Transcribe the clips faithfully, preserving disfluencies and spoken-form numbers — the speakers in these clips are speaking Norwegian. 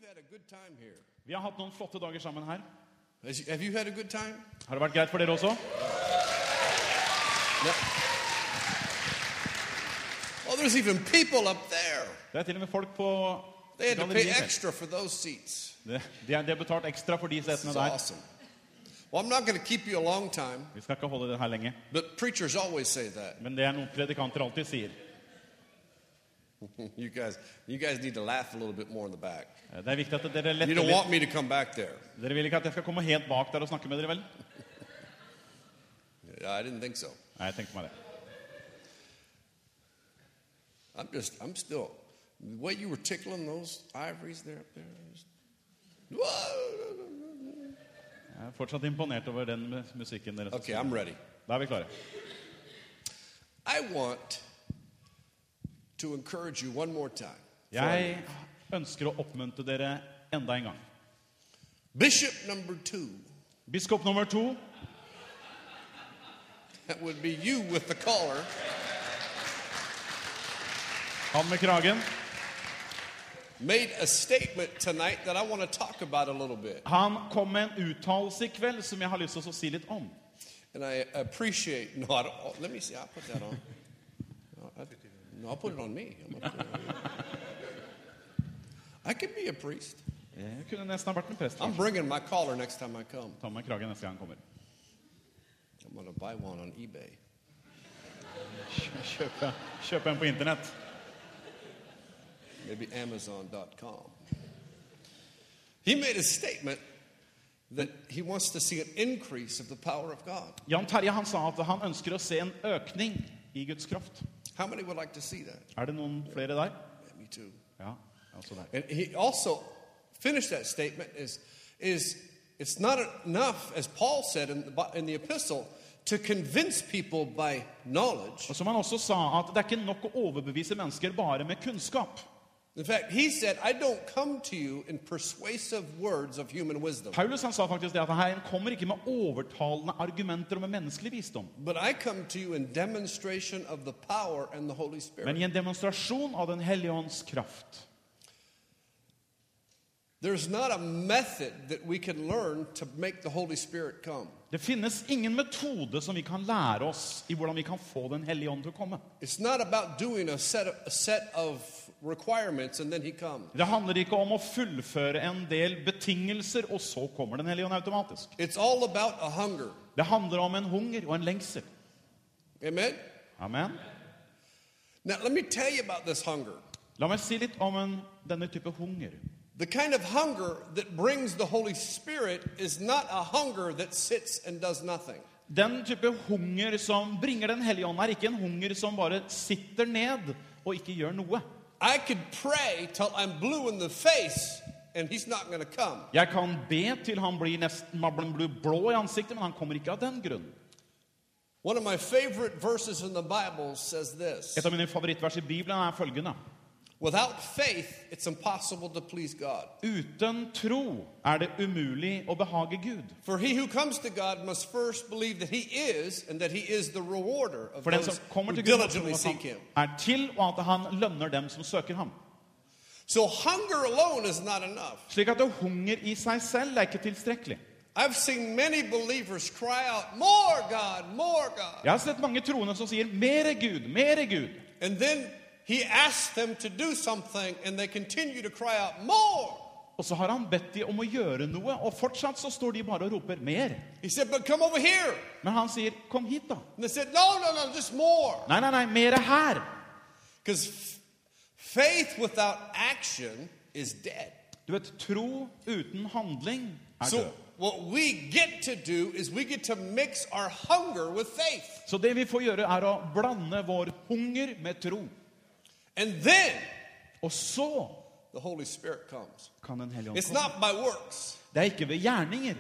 we've had a good time here. Vi har hatt noen flotte dager sammen her. Has you- Have you had a good time? Har det vært greit for dere også? Yeah. Oh, there's even people up there. Det er til og med folk på They had to pay galleriet. extra for those seats. Det- De har de har betalt ekstra for de This setene is der. awesome. Well, I'm not going to keep you a long time, Vi skal ikke holde det her lenge. but preachers always say that. Men det er noe predikanter alltid sier. You guys, you guys need to laugh a little bit more in the back. Det er viktig at dere You letter don't litt. want me to come back there. Dere vil ikke at jeg skal komme helt bak der og snakke med dere, vel? Yeah, I didn't think so. Nei, jeg tenkte meg det. I'm just, I'm still, the way you were tickling those ivories there up there. Just, Jeg er fortsatt imponert over den mu- musikken deres. okay, I'm ready. Da er vi klare. I want to encourage you one more time. Jeg ønsker å oppmuntre dere enda en gang. Bishop number two, Biskop nummer to, that would be you with the collar, han med kragen, made a statement tonight that I want to talk about a little bit. han kom med en uttalelse i kveld som jeg har lyst til å si litt om. And I appreciate, no, I don't, oh, let me see, I'll put that on. No, I, no, I'll put it on me. I'm gonna put it on me. I could be a priest. Jeg kunne nesten ha vært en prest. I'm bringing my collar next time I come. Ta med kragen neste gang han kommer. I'm going to buy one on eBay. Kjøpe, kjøpe en på internett. Maybe Amazon dot com. He made a statement that he wants to see an increase of the power of God. Jan Terje han sa at han ønsker å se en økning i Guds kraft. How many would like to see that? Er det noen flere der? Yeah, me too. Ja, altså der. And he also finished that statement is, is it's not enough, as Paul said in the, in the epistle, to convince people by knowledge. Og som han også sa, at det er ikke nok å overbevise mennesker bare med kunnskap. In fact, he said, I don't come to you in persuasive words of human wisdom, Paulus han sa faktisk det at han kommer ikke med overtalende argumenter og med menneskelig visdom, but I come to you in demonstration of the power and the Holy Spirit. men i en demonstrasjon av den hellige ånds kraft. There's not a method that we can learn to make the Holy Spirit come. Det finnes ingen metode som vi kan lære oss i hvordan vi kan få den hellige ånd til å komme. It's not about doing a set of, a set of requirements and then he comes. Det handler ikke om å fullføre en del betingelser, og så kommer den hellige ånd automatisk. It's all about a hunger. Det handler om en hunger og en lengsel. Amen? Amen. Now, let me tell you about this hunger. La meg si litt om en, denne type hunger. The kind of hunger that brings the Holy Spirit is not a hunger that sits and does nothing. Den type hunger som bringer den hellige ånd er ikke en hunger som bare sitter ned og ikke gjør noe. I could pray till I'm blue in the face and he's not going to come. Jeg kan be til han blir nesten man blir blå i ansiktet, men han kommer ikke av den grunn. One of my favorite verses in the Bible says this. Et av mine favorittvers i Bibelen er følgende. Without faith, it's impossible to please God. Uten tro er det umulig å behage Gud. For he who comes to God must first believe that he is, and that he is the rewarder of For den those som kommer who til Gud må tro diligently at seek han him. er til, og at han lønner dem som søker ham. So hunger alone is not enough. Slik at det hunger i seg selv er ikke tilstrekkelig. I've seen many believers cry out, more God, more God. Jeg har sett mange troende som sier, mere Gud, mere Gud. And then he asks them to do something, and they continue to cry out, more. Og så har han bedt de om å gjøre noe, og fortsatt så står de bare og roper mer. He said, but come over here. Men han sier, kom hit da. And they said, no, no, no, just more. Nei, nei, nei, mere her. Because f- faith without action is dead. Du vet, tro uten handling er So død. what we get to do is we get to mix our hunger with faith. Så det vi får gjøre er å blande vår hunger med tro. And then Og så the Holy Spirit comes. kan den hellige ånd It's komme. not by works, Det er ikke ved gjerninger.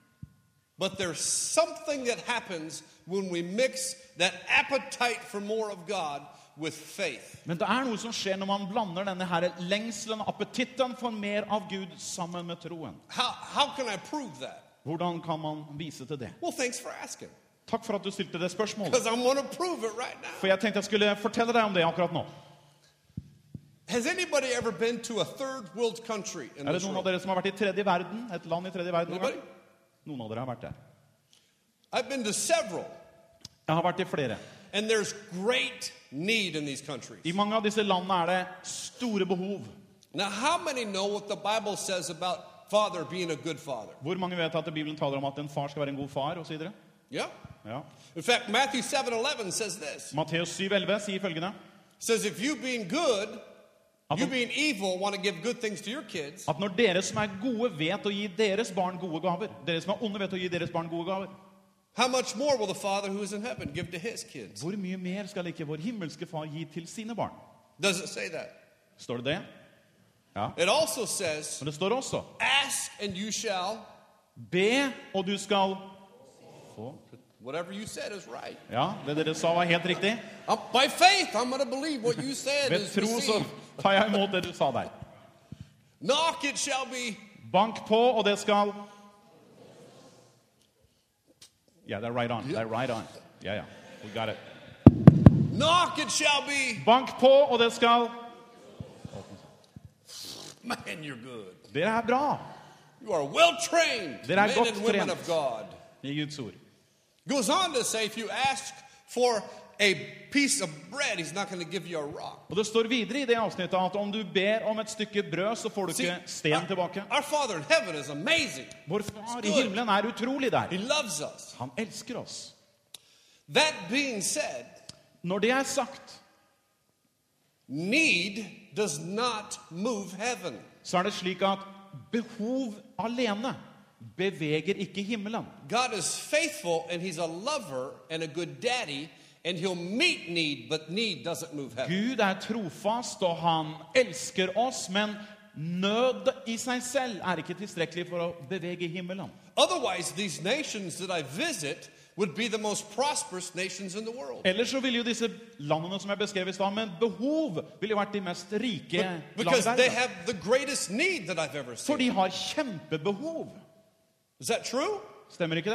but there's something that happens when we mix that appetite for more of God with faith. Men det er noe som skjer når man blander denne her lengselen, appetitten for mer av Gud sammen med troen. How, how can I prove that? Hvordan kan man vise til det? Well, thanks for asking. Takk for at du stilte det spørsmålet. Because I'm going to prove it right now. For jeg tenkte jeg skulle fortelle deg om det akkurat nå. Has anybody ever been to a third world country in Er det this noen av room? dere som har vært i tredje verden? Et land i tredje verden? har Anybody? vært? Noen av dere har vært der. I've been to several, Jeg har vært i flere. and there's great need in these countries. I mange av disse landene er det store behov. Now, how many know what the Bible says about father being a good father? Hvor mange vet at Bibelen taler om at en far skal være en god far, og så videre? Yeah. Ja. In fact, Matthew seven eleven says this. Matteus syv elleve sier følgende. It says, if you being good, At, you being evil, want to give good things to your kids, at når dere som er gode vet å gi deres barn gode gaver, dere som er onde vet å gi deres barn gode gaver, how much more will the Father who is in heaven give to his kids? hvor mye mer skal ikke vår himmelske far gi til sine barn? Does it say that? Står det det? Ja. It also says, Men det står også, ask and you shall. be og du skal få. Whatever you said is right. Ja, det dere sa var helt riktig. Uh, by faith, I'm going to believe what you said Ved is tro så received. tar jeg imot det du sa der. Knock, it shall be. Bank på, og det skal... Yeah, they're right on. They're right on. Yeah, yeah. We got it. Knock, it shall be. Bank på, og det skal... Man, you're good. Dere er bra. You are well trained, Dere er men godt and women trent. of God. I Guds ord. Goes on to say, if you ask for a piece of bread, he's not going to give you a rock. Og det står videre i det avsnittet at om du ber om et stykke brød, så får du See, ikke sten tilbake. our Father in heaven is amazing. Vår far i himmelen er utrolig der. He loves us. Han elsker oss. That being said, Når det er sagt, need does not move heaven. så er det slik at behov alene beveger ikke himmelen. God is faithful, and he's a lover and a good daddy, and he'll meet need, but need doesn't move heaven. Gud er trofast, og han elsker oss, men nød i seg selv er ikke tilstrekkelig for å bevege himmelen. Otherwise, these nations that I visit would be the most prosperous nations in the world. Ellers så ville jo disse landene som jeg beskrev i stad, med behov, ville vært de mest rike But, because land i they verden. have the greatest need that I've ever For seen. de har kjempebehov. Is that true? Stemmer ikke det?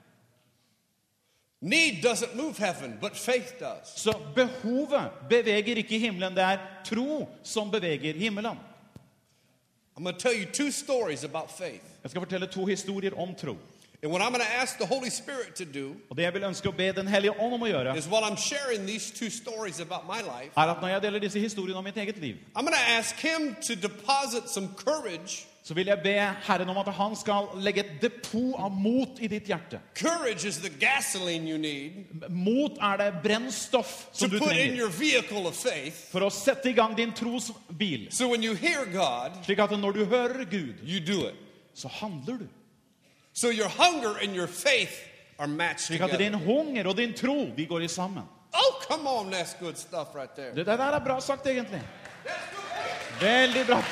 Need doesn't move heaven, but faith does. Så behovet beveger ikke himmelen, det er tro som beveger himmelen. I'm going to tell you two stories about faith. Jeg skal fortelle to historier om tro. And what I'm going to ask the Holy Spirit to do Og det jeg vil ønske å be Den hellige ånd om å gjøre, is while I'm sharing these two stories about my life, er at når jeg deler disse historiene om mitt eget liv, I'm going to ask him to deposit some courage. så vil jeg be Herren om at han skal legge et depot av mot i ditt hjerte. Courage is the gasoline you need Mot er det brennstoff to som du put in trenger your vehicle of faith. for å sette i gang din trosbil. So when you hear God, Slik at når du hører Gud, you do it. så handler du. So your hunger and your faith are matched Slik at din together. hunger og din tro, de går i sammen. Oh, come on, that's good stuff right there. Det der er bra sagt egentlig. Veldig bra.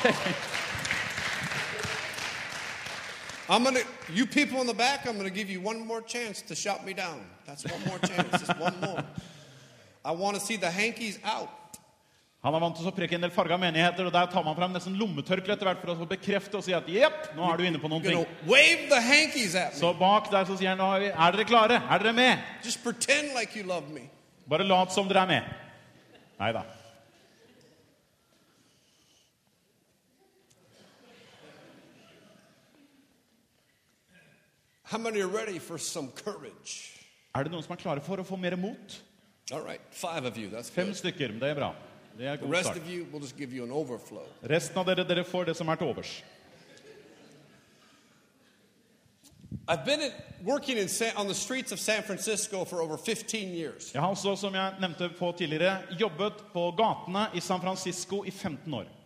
I'm gonna, you people in the back, I'm gonna give you one more chance to shout me down. That's one more chance, just one more. I want to see the hankies out. Han er vant til å preke en del farga menigheter, og der tar man frem nesten lommetørkle etter hvert for å bekrefte og si at jepp, nå er du inne på noen You ting. know, wave the hankies at me. Så bak der så sier han, nå er vi- er dere klare? Er dere med? Just pretend like you love me. Bare lat som dere er med. Neida. How many are ready for some courage? Er det noen som er klare for å få mer mot? All right, five of you, that's Fem good. stykker, men det er bra. Det er The god rest start. of you, we'll just give you an overflow. Resten av dere, dere får det som er til overs. I've been in, working in San, on the streets of San Francisco for over fifteen years. Jeg har også, som jeg nevnte på tidligere, jobbet på gatene i San Francisco i femten år.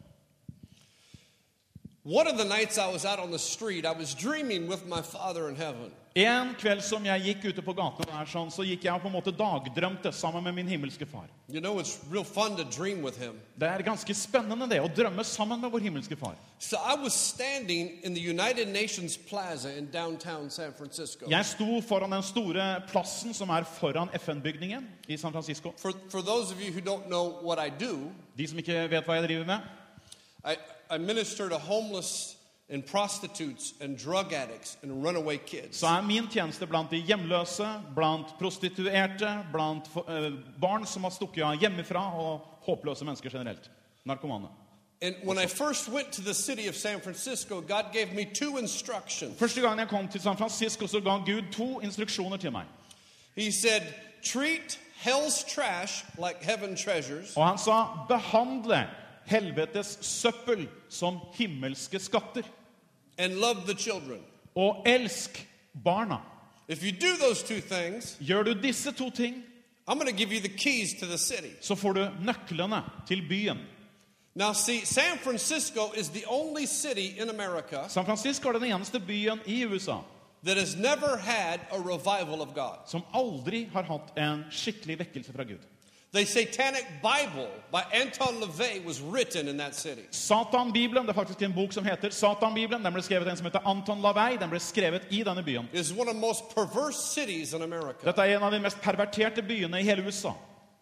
One of the nights I was out on the street, I was dreaming with my Father in heaven. En kveld som jeg gikk ute på gatene der, sånn, så gikk jeg og på en måte dagdrømte sammen med min himmelske far. You know, it's real fun to dream with him. Det er ganske spennende det, å drømme sammen med vår himmelske far. So I was standing in the United Nations Plaza in downtown San Francisco. Jeg sto foran den store plassen som er foran F N-bygningen i San Francisco. For, for those of you who don't know what I do, De som ikke vet hva jeg driver med, I, I minister to homeless and prostitutes and drug addicts and runaway kids. så er min tjeneste blant de hjemløse, blant prostituerte, blant eh, barn som har stukket av hjemmefra, og håpløse mennesker generelt. Narkomane. And when I first went to the city of San Francisco, God gave me two instructions. Første gang jeg kom til San Francisco, så ga Gud to instruksjoner til meg. He said, treat hell's trash like heaven treasures. Og han sa, behandle helvetes søppel som himmelske skatter. And love the children. Og elsk barna. If you do those two things, Gjør du disse to ting, I'm going to give you the keys to the city. så får du nøklene til byen. Now see, San Francisco is the only city in America San Francisco er den eneste byen i U S A that has never had a revival of God. som aldri har hatt en skikkelig vekkelse fra Gud. The Satanic Bible by Anton LaVey was written in that city. Satan-bibelen, det er faktisk en bok som heter Satan-bibelen. Den ble skrevet av en som heter Anton LaVey. Den ble skrevet i denne byen. It is one of the most perverse cities in America. Dette er en av de mest perverterte byene i hele U S A.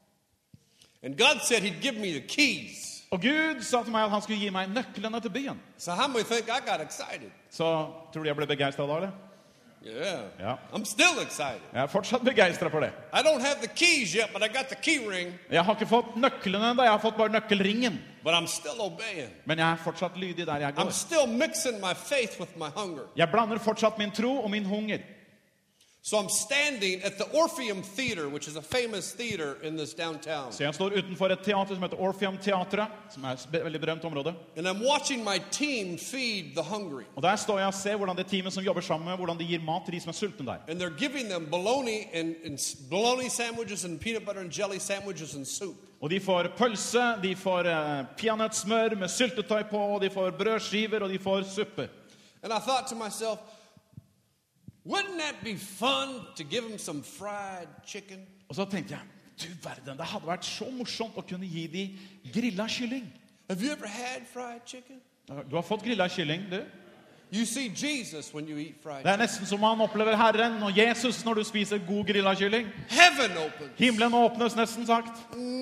And God said he'd give me the keys. Og Gud sa til meg at han skulle gi meg nøklene til byen. So how many think I got excited? Så tror du jeg ble begeistret da, eller? Yeah. Ja. I'm still excited. Jeg er fortsatt begeistret for det. I don't have the keys yet, but I got the key ring. Jeg har ikke fått nøklene enda, jeg har fått bare nøkkelringen. But I'm still obeying. Men jeg er fortsatt lydig der jeg I'm går. still mixing my faith with my hunger. Jeg blander fortsatt min tro og min hunger. So I'm standing at the Orpheum Theater, which is a famous theater in this downtown. Så jeg står utenfor et teater som heter Orpheum Teatret, som er et veldig berømt område. And I'm watching my team feed the hungry. Og der står jeg og ser hvordan det teamet som jobber sammen med, hvordan de gir mat til de som er sultne der. And they're giving them bologna and, and bologna sandwiches and peanut butter and jelly sandwiches and soup. Og de får pølse, de får eh, peanøttsmør med syltetøy på, og de får brødskiver, og de får suppe. And I thought to myself, wouldn't that be fun to give them some fried chicken? Og så tenkte jeg, du verden, det hadde vært så morsomt å kunne gi de grillet kylling. Have you ever had fried chicken? Du har fått grillet kylling, du. You see Jesus when you eat fried Det er chicken. nesten som man opplever Herren og Jesus når du spiser god grillet kylling. Heaven opens. Himmelen åpnes nesten sagt.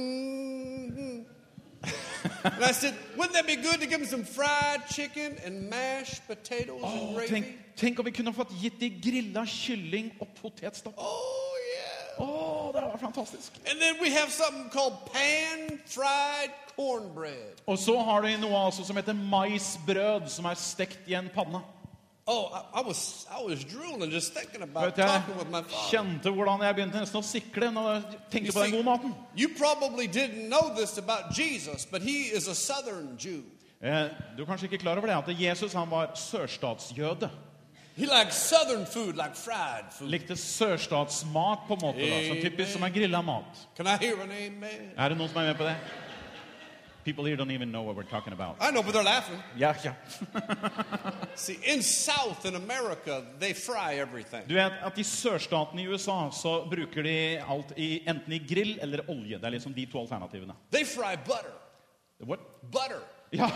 Mhm. And I said, wouldn't that be good to give them some fried chicken and mashed potatoes and Åh, gravy? tenk, tenk om vi kunne fått gitt de grillet kylling og potetstapp. Oh, yeah. Åh, det var fantastisk. And then we have something called pan-fried cornbread. Og så har de noe altså som heter maisbrød, som er stekt i en panne. Oh, I, I was I was drooling just thinking about Vet jeg talking with my father. kjente hvordan jeg begynte nesten å sikle når jeg You tenkte på den see, gode maten. you probably didn't know this about Jesus, but he is a southern Jew. Eh, du er kanskje ikke klar over det, at Jesus han var sørstatsjøde. He likes southern food, like fried food. Likte sørstatsmat på en måte, da, som typisk som er grillet mat. Can I hear an amen? Er det noen som er med på det? People here don't even know what we're talking about. I know, but they're laughing. Ja, ja. See, in South in America, they fry everything. Du vet at i sørstaten i U S A så bruker de alt i, enten i grill eller olje. Det er liksom de to alternativene. They fry butter. What? Butter. Ja,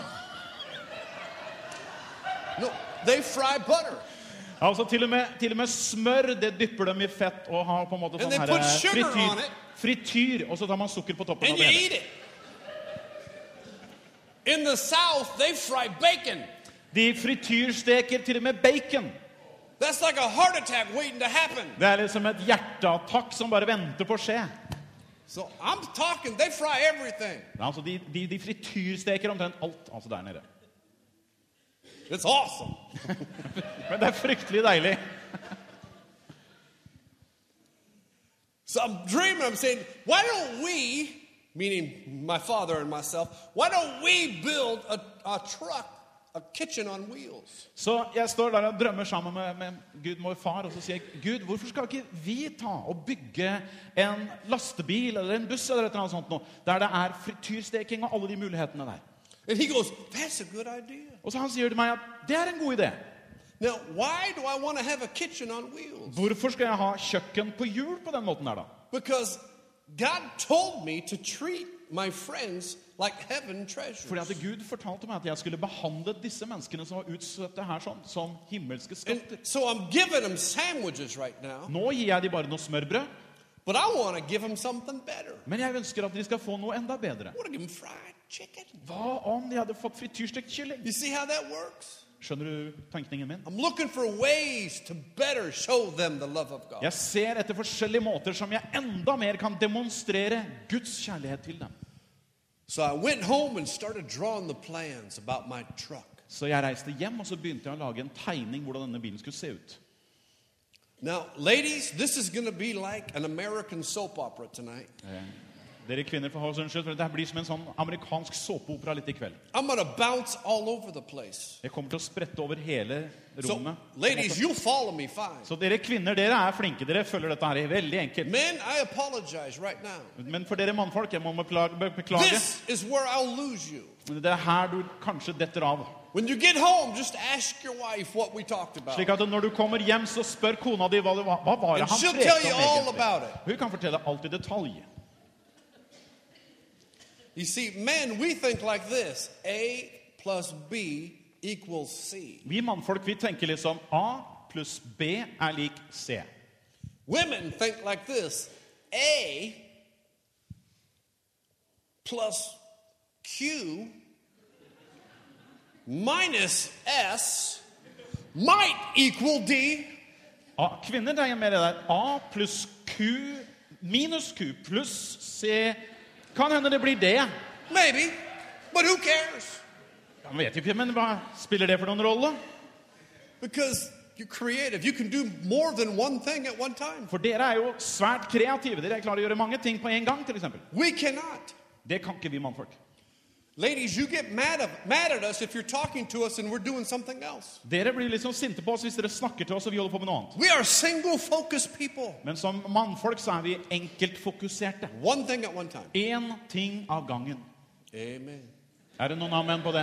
No, they fry butter. altså til og, med, til og med smør, det dypper dem i fett og har på en måte And sånn they her put eh, sugar on frityr, it. frityr, og så tar man sukker på toppen And av you det. eat it. In the South, they fry bacon. De frityrsteker til og med bacon. That's like a heart attack waiting to happen. Det er liksom et hjerteattakk som bare venter på å skje. So I'm talking, they fry everything. Altså de, de, de frityrsteker omtrent alt altså der nede. It's awesome. Men det er fryktelig deilig. So I'm dreaming, I'm saying, why don't we, meaning my father and myself, why don't we build a, a truck, a kitchen on wheels? Så jeg står der og drømmer sammen med, med Gud, vår far, og så sier jeg, Gud, hvorfor skal ikke vi ta og bygge en lastebil eller en buss eller et eller annet sånt nå, der det er frityrsteking og alle de mulighetene der? And he goes, that's a good idea. Og så han sier til meg at det er en god idé. Now, why do I want to have a kitchen on wheels? Hvorfor skal jeg ha kjøkken på hjul på den måten der da? Because God told me to treat my friends like heaven treasures. Fordi at Gud fortalte meg at jeg skulle behandle disse menneskene som var utstøtte her sånn, som himmelske And skatter. so I'm giving them sandwiches right now, Nå gir jeg de bare noe smørbrød, but I want to give them something better. men jeg ønsker at de skal få noe enda bedre. I want to give them fried chicken. Hva om de hadde fått frityrstekt kylling? You see how that works? Skjønner du tankningen min? I'm looking for ways to better show them the love of God. Jeg ser etter forskjellige måter som jeg enda mer kan demonstrere Guds kjærlighet til dem. So I went home and started drawing the plans about my truck. Så jeg reiste hjem, og så begynte jeg å lage en tegning hvordan denne bilen skulle se ut. Now, ladies, this is going to be like an American soap opera tonight. Eh, dere kvinner får ha oss unnskyld, for dette blir som en sånn amerikansk såpeopera litt i kveld. I'm going to bounce all over the place. Jeg kommer til å sprette over hele So, rommet. ladies, you'll follow me fine. Så dere kvinner, dere er flinke. Dere følger dette her veldig enkelt. Men, I apologize right now. Men for dere mannfolk, jeg må beklage. beklage. This is where I'll lose you. Det er her du kanskje detter av. When you get home, just ask your wife what we talked about. Slik at når du kommer hjem, så spør kona di hva, det var, hva var det And han she'll tell you prekte om all about egentlig. it. Hun kan fortelle alt i detalj. You see, men, we think like this. A plus B equals C. Vi mannfolk, vi tenker liksom A pluss B er lik C. Women think like this. A plus Q minus S might equal D. A, kvinner dreier mer det der. A pluss Q minus Q pluss C. Kan hende det blir det. Maybe, but who cares? Jeg vet ikke, men hva spiller det for noen rolle? Because you're creative. You can do more than one thing at one time. For dere er jo svært kreative. Dere er klare å gjøre mange ting på en gang, til eksempel. We cannot. Det kan ikke vi mannfolk. Ladies, you get mad, of, mad at us if you're talking to us and we're doing something else. Dere blir liksom sinte på oss hvis dere snakker til oss og vi holder på med noe annet. We are single-focused people. Men som mannfolk så er vi enkeltfokuserte. One thing at one time. En ting av gangen. Amen. Er det noen amen på det?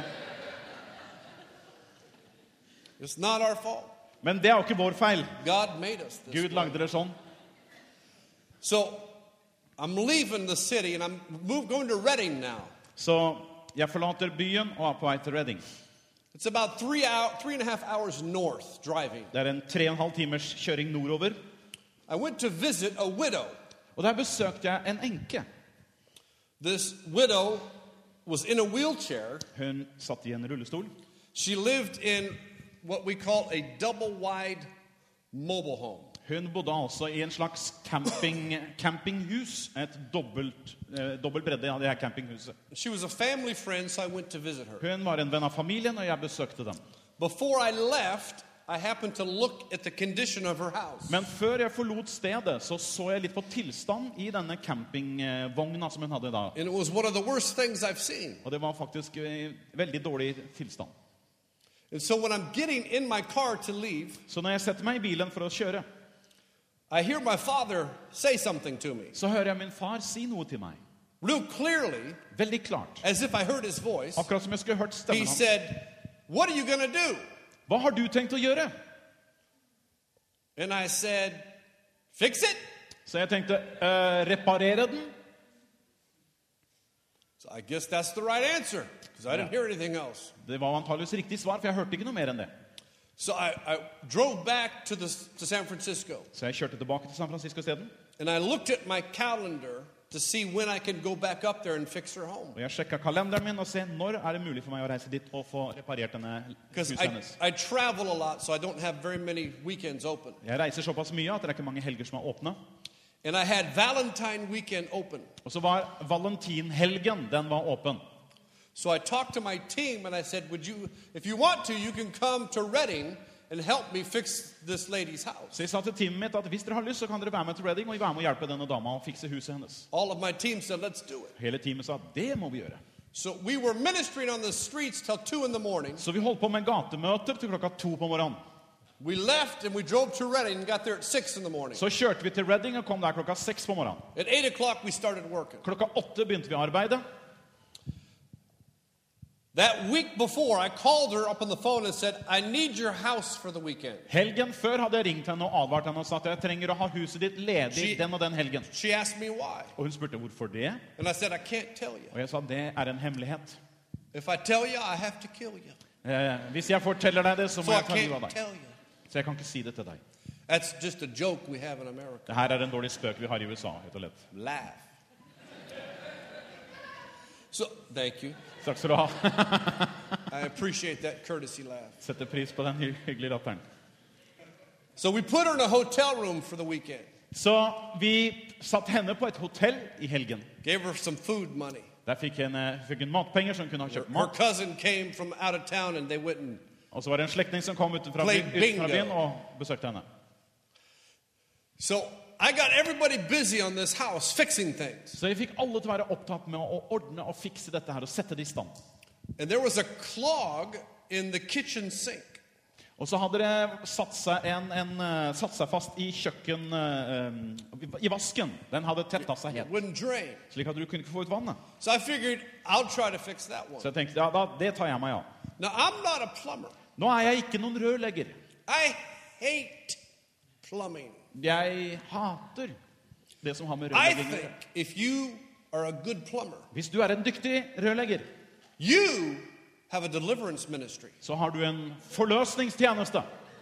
It's not our fault. Men det er jo ikke vår feil. God made us this Gud way. lagde det sånn. So, I'm leaving the city and I'm move, going to Reading now. Så jeg forlater byen og er på vei til Reading. It's about three, hour, three and a half hours north driving. Det er en tre og en halv timers kjøring nordover. I went to visit a widow. Og der besøkte jeg en enke. This widow was in a wheelchair. Hun satt i en rullestol. She lived in what we call a double-wide mobile home. Hun bodde altså i en slags camping, campinghus. Et dobbelt, eh, dobbelt bredde av det her campinghuset. She was a family friend, so I went to visit her. Hun var en venn av familien, og jeg besøkte dem. Before I left, I happened to look at the condition of her house. Men før jeg forlot stedet, så så jeg litt på tilstand i denne campingvogna som hun hadde da. And it was one of the worst things I've seen. Og det var faktisk i veldig dårlig tilstand. And so when I'm getting in my car to leave, Så når jeg setter meg i bilen for å kjøre, I hear my father say something to me. så hører jeg min far si noe til meg. Real clearly, Veldig klart. as if I heard his voice. Akkurat som jeg skulle hørt He stemmen hans. said, "What are you going to do?" Hva har du tenkt å gjøre? And I said, "Fix it." Så jeg tenkte, eh, reparere den? So I guess that's the right answer, because I didn't hear anything else. Det var antageligvis riktig svar, for jeg hørte ikke noe mer enn det. So I, I drove back to, the, to San Francisco, Så jeg kjørte tilbake til San Francisco isteden. and I looked at my calendar to see when I can go back up there and fix her home. Og jeg sjekket kalenderen min og se når er det mulig for meg å reise dit og få reparert denne Because huset I, hennes. I travel a lot, so I don't have very many weekends open. Jeg reiser såpass mye at det er ikke mange helger som er åpne. And I had Valentine weekend open. Og så var valentinhelgen, den var åpen. So I talked to my team and I said, "Would you, if you want to, you can come to Reading and help me fix this lady's house." Så jeg sa til teamet mitt at hvis dere har lyst, så kan dere være med til Reading og være med og hjelpe denne dama å fikse huset hennes. All of my team said, "Let's do it." Hele teamet sa, det må vi gjøre. So we were ministering on the streets till two in the morning. Så vi holdt på med gatemøter til klokka to på morgenen. We left and we drove to Reading and got there at six in the morning. Så kjørte vi til Reading og kom der klokka seks på morgenen. At eight o'clock we started working. Klokka åtte begynte vi å arbeide. That week before, I called her up on the phone and said, "I need your house for the weekend." Helgen før hadde jeg ringt henne og advart henne og sagt at jeg trenger å ha huset ditt ledig She- den og den helgen. She asked me why. Og hun spurte hvorfor det. And I said, "I can't tell you. Og jeg sa det er en hemmelighet. If I tell you, I have to kill you. Eh, hvis jeg forteller deg det, så So må I jeg ta livet av can't deg. tell you." Så jeg kan ikke si det til deg. That's just a joke we have in America. Det her er en dårlig spøk vi har i U S A, rett og slett. Laugh. So, thank you. Takk skal du ha. I appreciate that courtesy laugh. Setter pris på den hy- hyggelige latteren. So we put her in a hotel room for the weekend. Så vi satt henne på et hotell i helgen. Gave her some food money. Der fikk hun, eh, fikk hun matpenger som hun kunne ha Her, kjøpt her mat. cousin came from out of town and they went and Og så var det en slektning som kom utenfra Play byen, utenfra bingo. byen og besøkte henne. so I got everybody busy on this house fixing things. Så jeg fikk alle til å være opptatt med å ordne og fikse dette her og sette det i stand. And there was a clog in the kitchen sink. Og så hadde det satt seg, en, en, eh, satt seg fast i kjøkken, eh, i vasken. Den hadde tettet seg It helt, wouldn't drain. slik at du kunne ikke få ut vannet. So I figured I'll try to fix that one. Så jeg tenkte, ja, da, det tar jeg meg av. Now I'm not a plumber. Nå er jeg ikke noen rørlegger. I hate plumbing. Jeg hater det som har med I rørlegging å think gjøre. if you are a good plumber, Hvis du er en dyktig rørlegger, you have a deliverance ministry. så har du en forløsningstjeneste.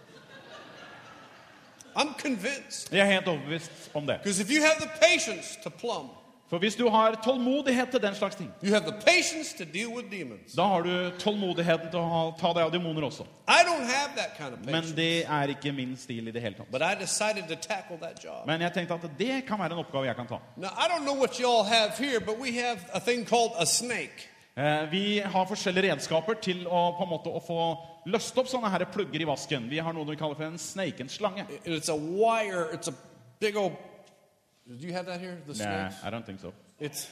I'm convinced. Jeg er helt overbevist om det. Because if you have the patience to plumb, For hvis du har tålmodighet til den slags ting, you have the patience to deal with demons. da har du tålmodigheten til å ha, ta deg av demoner også. I don't have that kind of Men patience. det er ikke min stil i det hele tatt. But I decided to tackle that job. Men jeg tenkte at det kan være en oppgave jeg kan ta. Now, I don't know what y'all have here, but we have a thing called a snake. Eh, Vi har forskjellige redskaper til å på en måte å få løst opp sånne her plugger i vasken. Vi har noe vi kaller for en snake, en slange. And it's a wire, it's a big old. Do you have that here? The Nei, snake? I don't think so. It's.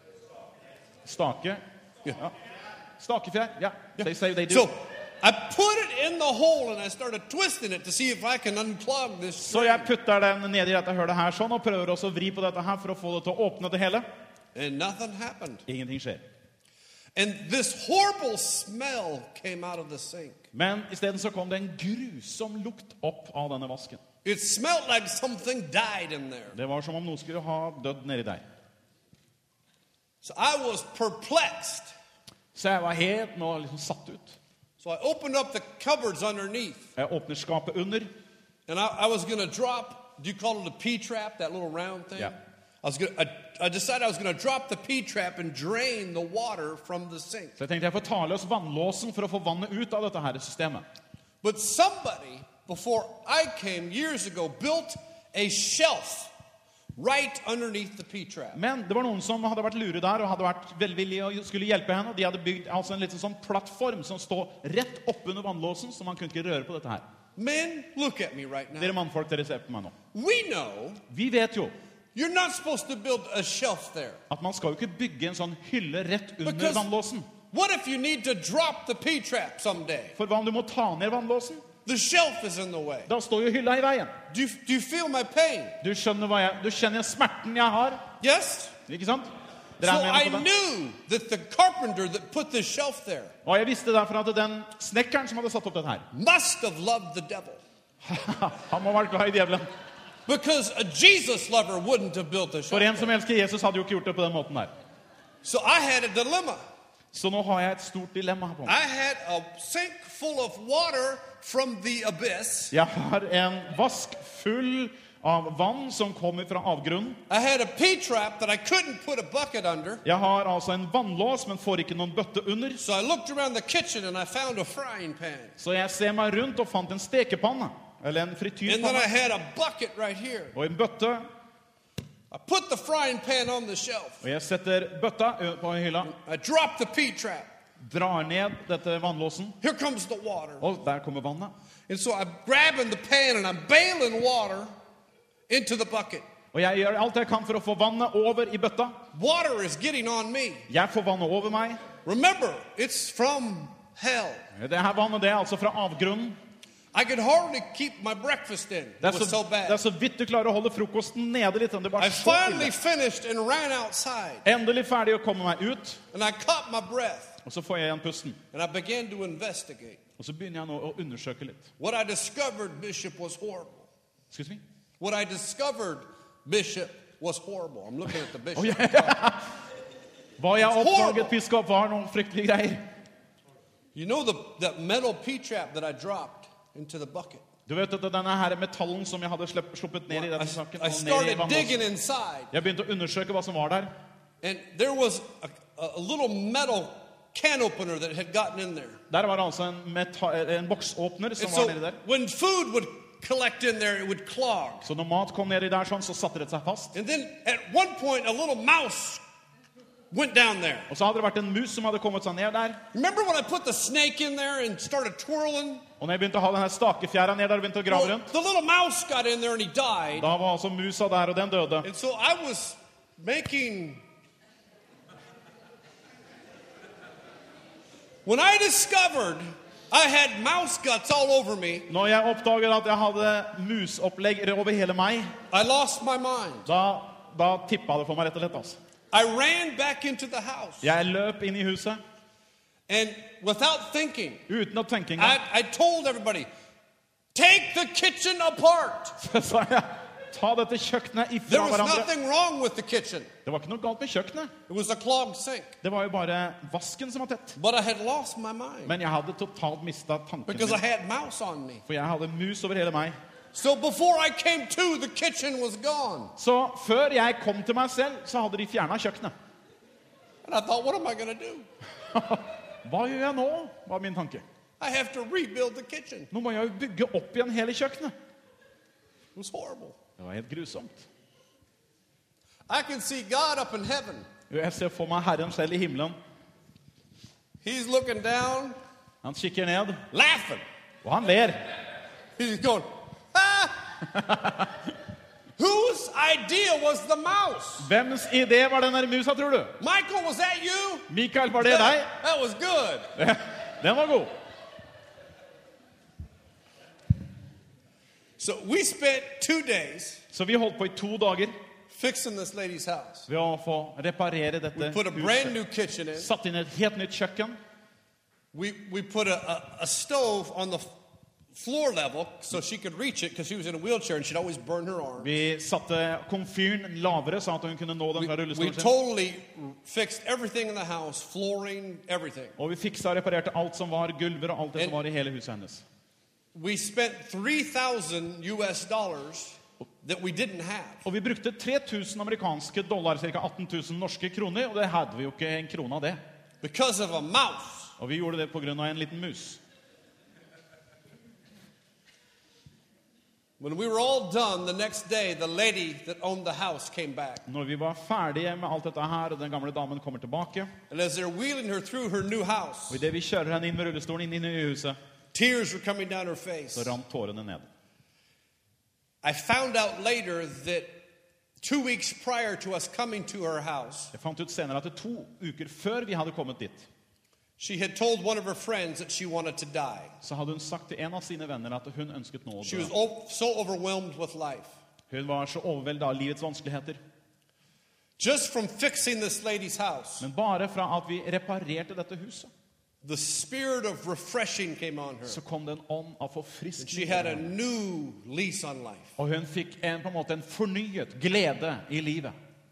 Stake. Yeah. Ja. Stakefjær. Ja, they say they do. So I put it in the hole and I started twisting it to see if I can unclog this. Så jeg putter den ned i dette hølet her sånn, og prøver også å vri på dette her for å få det til å åpne det hele. And nothing happened. Ingenting skjer. And this horrible smell came out of the sink. Men i stedet så kom det en grusom lukt opp av denne vasken. It smelled like something died in there. Det var som om noen skulle ha dødd nedi der. So I was perplexed. Så jeg var helt nå liksom satt ut. So I opened up the cupboards underneath. Jeg åpner skapet under. And I, I was going to drop, do you call it a P-trap, that little round thing? Yeah. I, was gonna, I, I decided I was going to drop the P-trap and drain the water from the sink. Så jeg tenkte jeg får ta løs vannlåsen for å få vannet ut av dette her systemet. But somebody, before I came years ago, built a shelf right underneath the P-trap. Men det var noen som hadde vært lure der og hadde vært velvillige og skulle hjelpe henne. De hadde bygd altså en liten sånn plattform som står rett opp under vannlåsen, så man kunne ikke røre på dette her. Men, look at me right now. Dere mannfolk, dere ser på meg nå. We know Vi vet jo you're not supposed to build a shelf there. at man skal jo ikke bygge en sånn hylle rett under Because vannlåsen. what if you need to drop the P-trap someday? For hva om du må ta ned vannlåsen? The shelf is in the way. Da står jo hylla i veien. Do you, do you feel my pain? Du skjønner hva jeg, du kjenner smerten jeg har, Yes? ikke sant? So Dere er I med på det? knew that the carpenter that put this shelf there Og jeg visste derfor at den snekkeren som hadde satt opp dette her, must have loved the devil. han må ha vært glad i djevelen. Because a Jesus lover wouldn't have built a For shelf. en som elsker Jesus hadde jo ikke gjort det på den måten der. So I had a dilemma. Så nå har jeg et stort dilemma her på meg. I had a sink full of water from the abyss. Jeg har en vask full av vann som kommer fra avgrunnen. I had a P-trap that I couldn't put a bucket under. Jeg har altså en vannlås, men får ikke noen bøtte under. So I looked around the kitchen and I found a frying pan. Så jeg ser meg rundt og fant en stekepanne, eller en And then I frityrpanne, had a bucket right here. og en bøtte. I put the frying pan on the shelf. Og jeg setter bøtta ø- på hylla, I dropped the P-trap. drar ned dette vannlåsen, Here comes the water. og der kommer vannet. And so I'm grabbing the pan and I'm bailing water into the bucket. Og jeg gjør alt jeg kan for å få vannet over i bøtta. Water is getting on me. Jeg får vannet over meg. Remember, it's from hell. Det her vannet det er altså fra avgrunnen. I could hardly keep my breakfast in. It Det er, was so så, det er bad. så vidt du klarer å holde frokosten nede litt. Det var I så finally ille. finished and ran outside. Endelig ferdig å komme meg ut, And I caught my breath. og så får jeg igjen pusten. And I began to investigate. Og så begynner jeg nå å undersøke litt. What I discovered, Bishop, was horrible. Excuse me? What I discovered, Bishop, was horrible. I'm looking at the bishop. Oh, yeah. Hva jeg It's oppdaget, horrible. biskop, var noen fryktelige greier. You know the, that metal P-trap that I dropped into the bucket? Du vet at denne her metallen som jeg hadde slepp, sluppet ned i I, denne saken, I og ned i started digging vannlåsen. inside. Jeg begynte å undersøke hva som var der. And there was a, a little metal can opener that had gotten in there. Der var det altså en, meta, en boksåpner som And var so nedi der. when food would collect in there, it would clog. Så når mat kom nedi der sånn, så satte det seg fast. And then at one point, a little mouse went down there. Og så hadde det vært en mus som hadde kommet seg ned der. Remember when I put the snake in there and started twirling? Og når jeg begynte å ha denne stakefjæra ned der og begynte å grave Well, rundt, the little mouse got in there and he died. da var altså musa der, og den døde. And so I was making... When I discovered I had mouse guts all over me, Når jeg oppdaget at jeg hadde musopplegg over hele meg, I lost my mind. da, da tippa det for meg rett og slett. Altså. I ran back into the house. Jeg løp inn i huset And without thinking, uten å tenke I, engang. I told everybody, take the kitchen apart. Så sa jeg, ta dette kjøkkenet There ifra was hverandre. nothing wrong with the kitchen. Det var ikke noe galt med kjøkkenet. It was a clogged sink. Det var jo bare vasken som var tett. But I had lost my mind Men jeg hadde totalt mistet tanken because I min. had mouse on me. For jeg hadde mus over hele meg. So before I came to, the kitchen was gone. Så før jeg kom til meg selv, så hadde de fjernet kjøkkenet. And I thought, what am I going to do? Hva gjør jeg nå, var min tanke. I have to rebuild the kitchen. Nå må jeg jo bygge opp igjen hele kjøkkenet. It was horrible. Det var helt grusomt. I can see God up in heaven. Jo, jeg ser for meg Herren selv i himmelen. He's looking down, Han kikker ned, laughing. og han ler. He's going, ah! Whose idea was the mouse? Hvems idé var den der musa, tror du? Michael, was that you? Mikael, var det deg? That was good. Den var god. So we spent two days Så vi holdt på i to dager fixing this lady's house. ved å få reparere We dette put a brand huset. new kitchen in. Satt inn et helt nytt kjøkken. We, we put a, a, a stove on the f- floor level so she could reach it because she was in a wheelchair and she'd always burn her arm. Vi satte komfyren lavere, så at hun kunne nå den We, fra we rullestolen sin. totally fixed everything in the house, flooring, everything. Og vi fiksa og reparerte alt som var gulver og alt det som And- var i hele huset hennes. We spent three thousand U S dollars that we didn't have. Og vi brukte tre tusen amerikanske dollar, ca. atten tusen norske kroner, og det hadde vi jo ikke en krone av det. Because of a mouse. Og vi gjorde det på grunn av en liten mus. When we were all done, the next day, the lady that owned the house came back. Når vi var ferdige med alt dette her, og den gamle damen kommer tilbake, And as they're wheeling her through her new house, og i det vi kjører henne inn med rullestolen inn i huset, tears were coming down her face. så rant tårene ned. I found out later that two weeks prior to us coming to her house, Jeg fant ut senere at to uker før vi hadde kommet dit, she had told one of her friends that she wanted to die. så hadde hun sagt til en av sine venner at hun ønsket nå å She was dø. o- so overwhelmed with life. Hun var så overveldet av livets vanskeligheter. Just from fixing this lady's house, Men bare fra at vi reparerte dette huset, the spirit of refreshing came on her. så kom det en ånd av She forfriskning. had a new lease on life. Og hun fikk en, på en måte en fornyet glede i livet.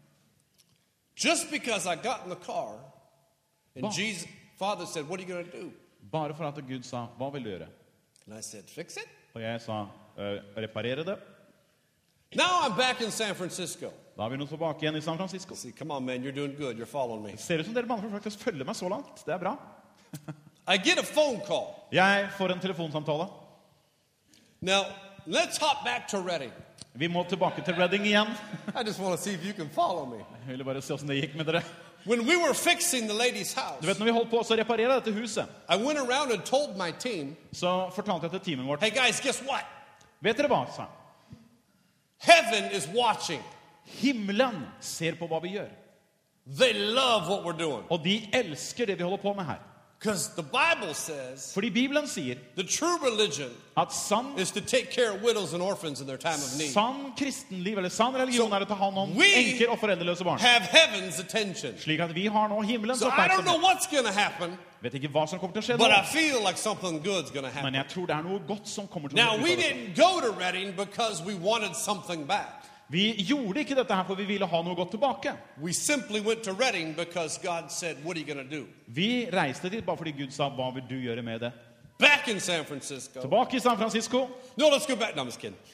Just because I got in the car and Wow. Jesus, Father said, what are you going to do? Bare for at Gud sa, hva vil du gjøre? And I said, fix it? Og jeg sa, «Øh, reparere det. Now I'm back in San Francisco. Da er vi nå tilbake igjen i San Francisco. See, come on, man, you're doing good. You're following me. Det ser ut som dere mannfolk faktisk følger meg så langt. Det er bra. I get a phone call. Jeg får en telefonsamtale. Now, let's hop back to Reading. Vi må tilbake til Reading igjen. I just want to see if you can follow me. Jeg ville bare se hvordan det gikk med dere. When we were fixing the lady's house, Du vet, når vi holdt på å reparere dette huset, I went around and told my team, så fortalte jeg til teamet vårt, hey guys, guess what? vet dere hva, sa jeg? Heaven is watching. Himmelen ser på hva vi gjør. They love what we're doing. Og de elsker det vi holder på med her. Because the Bible says Fordi Bibelen sier the true religion at sann, is to take care of widows and orphans in their time of need. sann kristenliv, eller sann religion, So er å ta hånd om we enker og foreldreløse barn. Have heaven's attention. Slik at vi har nå himmelens So I don't know oppmerksomhet. what's going to happen, Vet ikke hva som kommer til å skje but I nå, feel like something good's going to men happen. jeg tror det er noe godt som kommer til å Now, skje. we ut av dette. didn't go to Reading because we wanted something back. Vi gjorde ikke dette her for vi ville ha noe godt tilbake. We simply went to Reading because God said, what are you going to do? Vi reiste dit bare fordi Gud sa, hva vil du gjøre med det? Back in San Francisco. Tilbake i San Francisco. No, let's go back. No, I'm just kidding.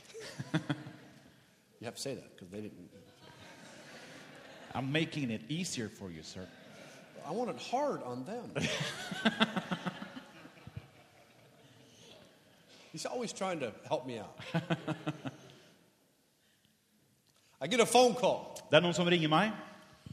You have to say that because they didn't. I'm making it easier for you, sir. I want it hard on them. He's always trying to help me out. I get a phone call. Det er noen som ringer meg.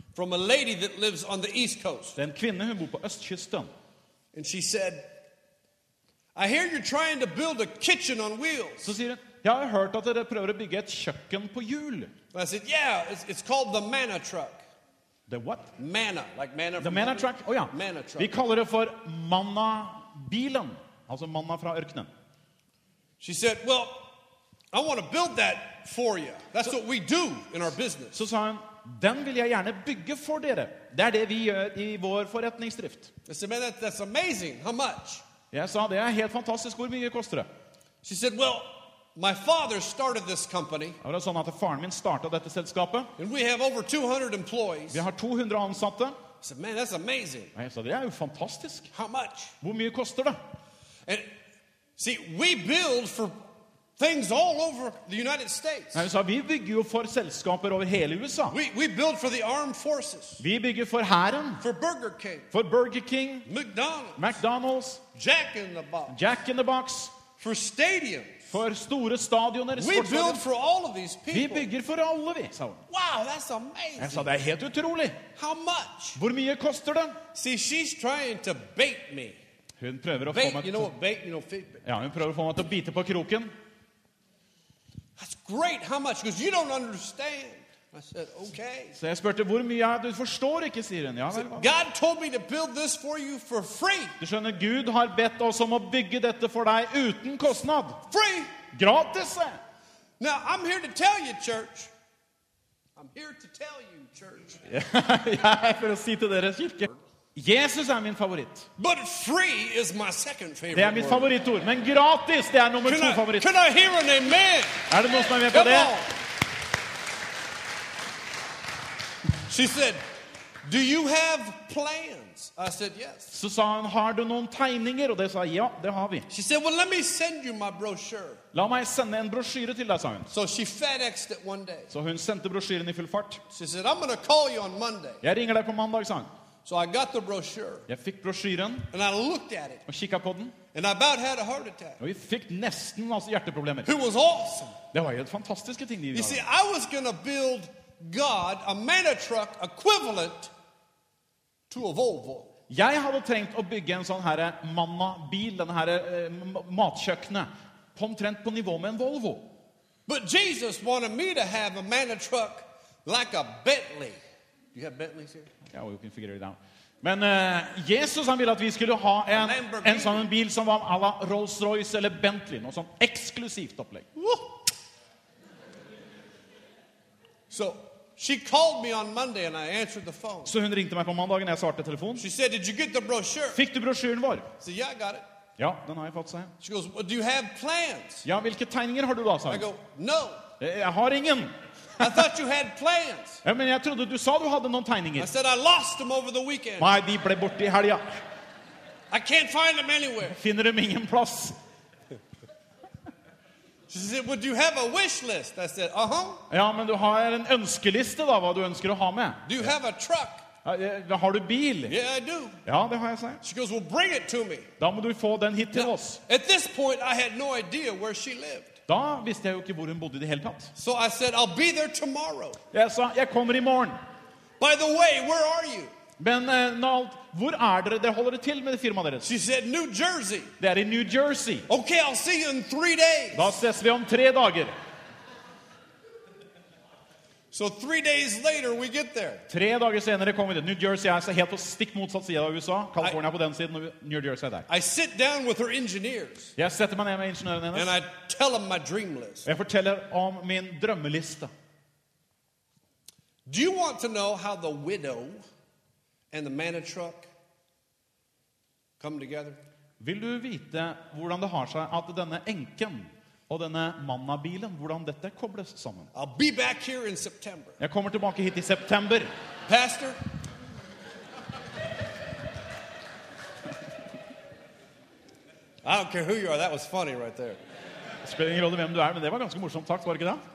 from a lady that lives on the East Coast. Det er en kvinne, hun bor på østkysten. And she said, I hear you're trying to build a kitchen on wheels. Så sier hun, jeg har hørt at dere prøver å bygge et kjøkken på hjul. I said, yeah, it's, it's called the manna truck. The what? Manna, like manna The from manna heaven. truck? Å ja. Manna truck. Vi kaller det for manna-bilen. Altså manna fra ørkenen. She said, well, I want to build that for you. That's what we do in our business. Så sa hun, den vil jeg gjerne bygge for dere. Det er det vi gjør i vår forretningsdrift. I said, man, that, that's amazing. How much? Jeg sa, det er helt fantastisk. Hvor mye koster det? She said, well, my father started this company, Det var sånn at faren min startet dette selskapet. and we have over two hundred employees. Vi har to hundre ansatte. I said, man, that's amazing. Og jeg sa, det er jo fantastisk. How much? Hvor mye koster det? And see, we build for things all over the United States. Jeg sa, vi bygger jo for selskaper over hele U S A. We, we build for the armed forces, Vi bygger for hæren, for Burger King, for Burger King, McDonald's, McDonald's, Jack in the Box, Jack in the Box, for stadiums. for store stadioner. We sportsstadioner. build for all of these Vi people. bygger for alle, vi, sa hun. Wow, that's Jeg sa, amazing. det er helt utrolig. How much? Hvor mye koster det? See, she's trying to bait me. Hun prøver å få Bait, meg you til, know what bait, you know, fit. ja, hun prøver å få meg til å bite på kroken. That's great. How much? Because you don't understand. I said, okay. Så jeg spurte, hvor mye er det? Du forstår ikke, sier hun. Ja, vel, hva? God told me to build this for you for free. Du skjønner, Gud har bedt oss om å bygge dette for deg uten kostnad. Free. Gratis! eh. Now, I'm here to tell you, church. I'm here to tell you, church. Jeg er for å si til dere, kirke. Jesus er min favoritt. But free is my second Det er favorite mitt word. favorittord. Men gratis, det er nummer Can to I, favoritt. can I hear an amen? Er det noen som er med på Come det? on. She said, do you have plans? I said, yes. Så sa han, har du noen tegninger? Og det sa jeg, ja, det har vi. She said, well, let me send you my brochure. La meg sende en brosjyre til deg, sa hun. So she FedExed it one day. Så hun sendte brosjyren i full fart. She said, I'm going to call you on Monday. Jeg ringer deg på mandag, sa han. So I got the brochure, Jeg fikk brosjyren and I looked at it, og kikket på den. and I about had a heart attack. Og vi fikk nesten altså hjerteproblemer. It was awesome. Det var helt fantastiske ting de You see, gjorde. I was going to build God a manna truck equivalent to a Volvo. Jeg hadde tenkt å bygge en sånn her manna-bil, denne her eh, m- matkjøkkenet, på omtrent på nivå med en Volvo. But Jesus wanted me to have a manna truck like a Bentley. Do you have Bentleys here? Ja, you can figure it out. Men eh, Jesus han ville at vi skulle ha en, en sånn bil som var à la Rolls-Royce eller Bentley. Noe sånn eksklusivt opplegg. Woo! So she called me on Monday and I answered the phone. Så hun ringte meg på mandagen, jeg svarte telefonen. She said, did you get the brochure? Fikk du brosjyren vår? I said, yeah, I got it. Ja, den har jeg fått, sa jeg. She goes, well, do you have plans? Ja, hvilke tegninger har du da, sa I hun. go, no. «Eh, Jeg har ingen. I thought you had plans. Ja, men jeg trodde du sa du hadde noen I tegninger. said, I lost them over the weekend. Nei, de ble borte i helga. I can't find them anywhere. Finner dem ingen plass. She said, well, do you have a wish list? I said, uh-huh. Ja, men du har en ønskeliste da, hva du ønsker å ha med. Do you have a truck? Ja, eh, har du bil? Yeah, I do. Ja, det har jeg sagt. She goes, well, bring it to me. Da må du få den hit til oss. At this point, I had no idea where she lived. Da visste jeg jo ikke hvor hun bodde i det hele tatt. So I said, I'll be there tomorrow. Jeg sa, jeg kommer i morgen. By the way, where are you? Men eh, Nald, hvor er dere? Dere holder det til med det firmaet deres? She said, New Jersey. Det er i New Jersey. Okay, I'll see you in three days. Da ses vi om tre dager. So three days later, we get there. Tre dager senere kommer vi til. New Jersey er så helt på stikk motsatt side av U S A. California er på den siden, og New Jersey er der. I sit down with her engineers, Jeg setter meg ned med ingeniøren and hennes, I tell them my dream list. og jeg forteller om min drømmeliste. Do you want to know how the widow and the manna truck come together? Vil du vite hvordan det har seg at denne enken og denne mannabilen, hvordan dette kobles sammen? I'll be back here in September. Jeg kommer tilbake hit i september. Pastor, I don't care who you are. That was funny right there. Det spiller ingen rolle hvem du er, men det var ganske morsomt sagt, var det ikke det?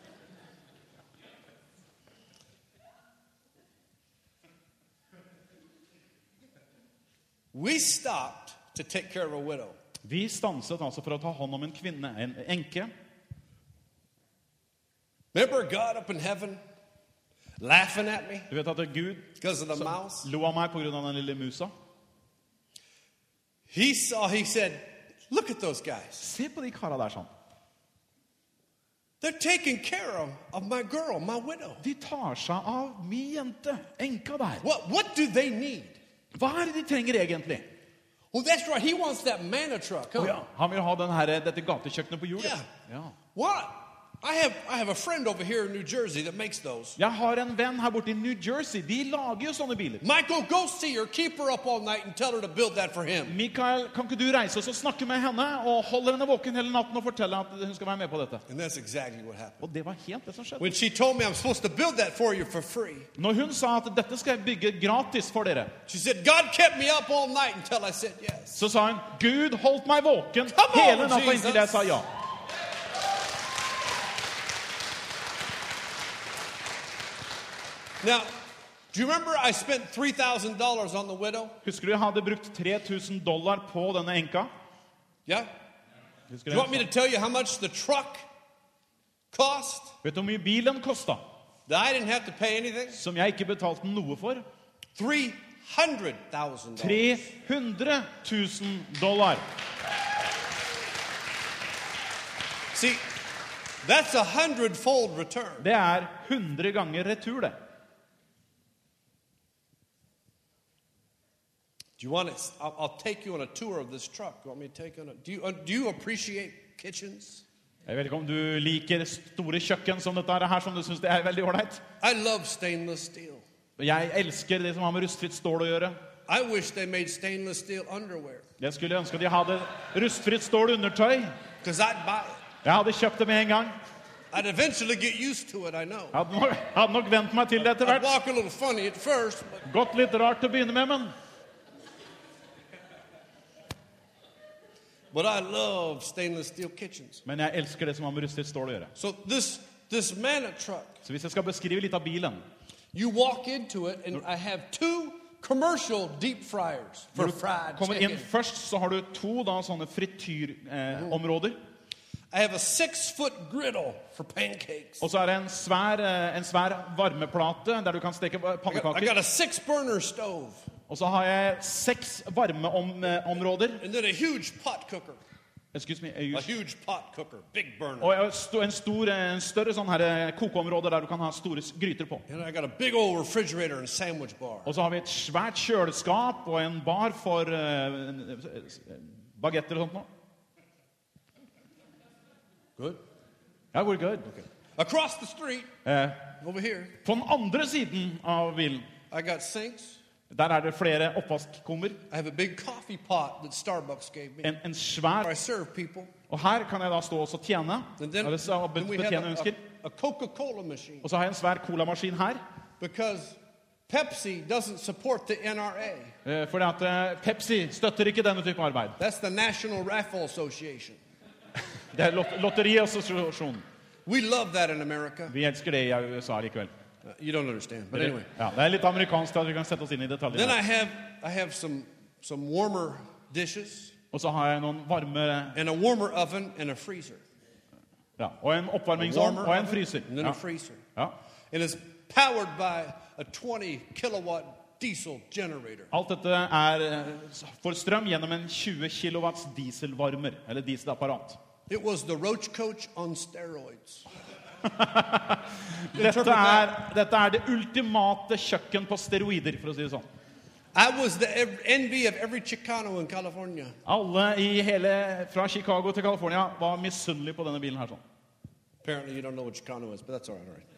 We stopped to take care of a widow. Vi stanset altså for å ta hånd om en kvinne, en enke. Remember God up in heaven? laughing at me Du vet at Gud because of the mouse. lo av meg på grunn av den lille musa. He saw, he said, look at those guys. Se på de kara der sånn. They're taking care of, of my girl, my widow. De tar seg av min jente, enka der. What, what do they need? Hva er det de trenger egentlig? Well, that's right. He wants that manna truck. Huh? Å ja, han vil ha den her, dette gatekjøkkenet på jordet. Yeah. Ja. What? I have, I have a friend over here in New Jersey that makes those. Jeg har en venn her borte i New Jersey. De lager jo sånne biler. Michael, go see her. Keep her up all night and tell her to build that for him. Mikael, kan ikke du reise oss og snakke med henne og holde henne våken hele natten og fortelle at hun skal være med på dette? And that's exactly what happened. Og det var helt det som skjedde. When she told me I'm supposed to build that for you for free, Når hun sa at dette skal jeg bygge gratis for dere, she said, God kept me up all night until I said yes. så sa hun, Gud holdt meg våken Come on, hele natta Jesus. inntil jeg sa ja. Now, do you remember I spent three thousand dollars on the widow? Husker du jeg hadde brukt tre tusen dollar på denne enka? Yeah? Husker Do you want me du? to tell you how much the truck cost? Vet du hvor mye bilen kostet? That I didn't have to pay anything? Som jeg ikke betalte noe for? three hundred thousand dollars. tre hundre tusen dollar. See, that's a hundredfold return. Det er hundre ganger retur, det. Do you want it? I'll, I'll take you on a tour of this truck. You want me to take on a? Do you uh, do you appreciate kitchens? Jeg vet ikke om du liker store kjøkken som dette her, som du synes det er veldig ordentlig. I love stainless steel. Jeg elsker det som har med rustfritt stål å gjøre. I wish they made stainless steel underwear, Jeg skulle ønske at de hadde rustfritt stål undertøy. because I'd buy it. Jeg hadde kjøpt det med en gang. I'd eventually get used to it, I know. Jeg hadde nok, hadde nok vent meg til det etter I'd hvert. walk a little funny at first, but Gått litt rart til å begynne med, men but I love stainless steel kitchens. Men jeg elsker det som har med rustfritt stål å gjøre. So this this manna truck, Så hvis jeg skal beskrive litt av bilen, you walk into it, and I have two commercial deep fryers for når du fried kommer inn chicken. først, så har du to da, sånne frityrområder. Eh, områder. I have a six-foot griddle for pancakes. Og så er det en svær, eh, en svær varmeplate der du kan steke I got, I pannekaker. got a six-burner stove, Og så har jeg seks varmeområder. and then a huge pot cooker. Excuse me. A huge pot cooker, big burner. Og en sto- en, stor, en større sånn her kokeområde der du kan ha store s- gryter på. And I got a big old refrigerator and sandwich bar. Og så har vi et svært kjøleskap og en bar for uh, bagetter og sånt nå. Good. Ja, we're good. Across the street, Eh, over here, på den andre siden av bilen, I got sinks. der er det flere oppvaskkummer. I have a big coffee pot that Starbucks gave me. En, en svær... I serve people. Og her kan jeg da stå og så tjene. And then, Eller så then we have betjene a, ønsker. a, a Coca-Cola machine. Og så har jeg en svær colamaskin her. Because Pepsi doesn't support the N R A. Eh, fordi at eh, Pepsi støtter ikke denne type arbeid. That's the National Raffle Association. Det er lot lotteriassosiasjonen. We love that in America. Vi elsker det i U S A likevel. Uh, you don't understand, but anyway. Ja, det er litt amerikansk til at vi kan sette oss inn i Then detaljene. I have I have some some warmer dishes Og så har jeg noen varme... and a warmer oven and a freezer. Ja, og en oppvarmingsovn og en fryser. And then Ja. a freezer. Ja. And it's powered by a twenty kilowatt diesel generator. Alt dette er eh, for strøm gjennom en tjue kilowatts dieselvarmer, eller dieselapparat. It was the Roach Coach on steroids. Dette er, dette er det ultimate kjøkken på steroider, for å si det sånn. I was the ev- envy of every Chicano in California. Alle i hele, fra Chicago til California var misunnelige på denne bilen her sånn. Apparently, you don't know what Chicano is, but that's all right. All right.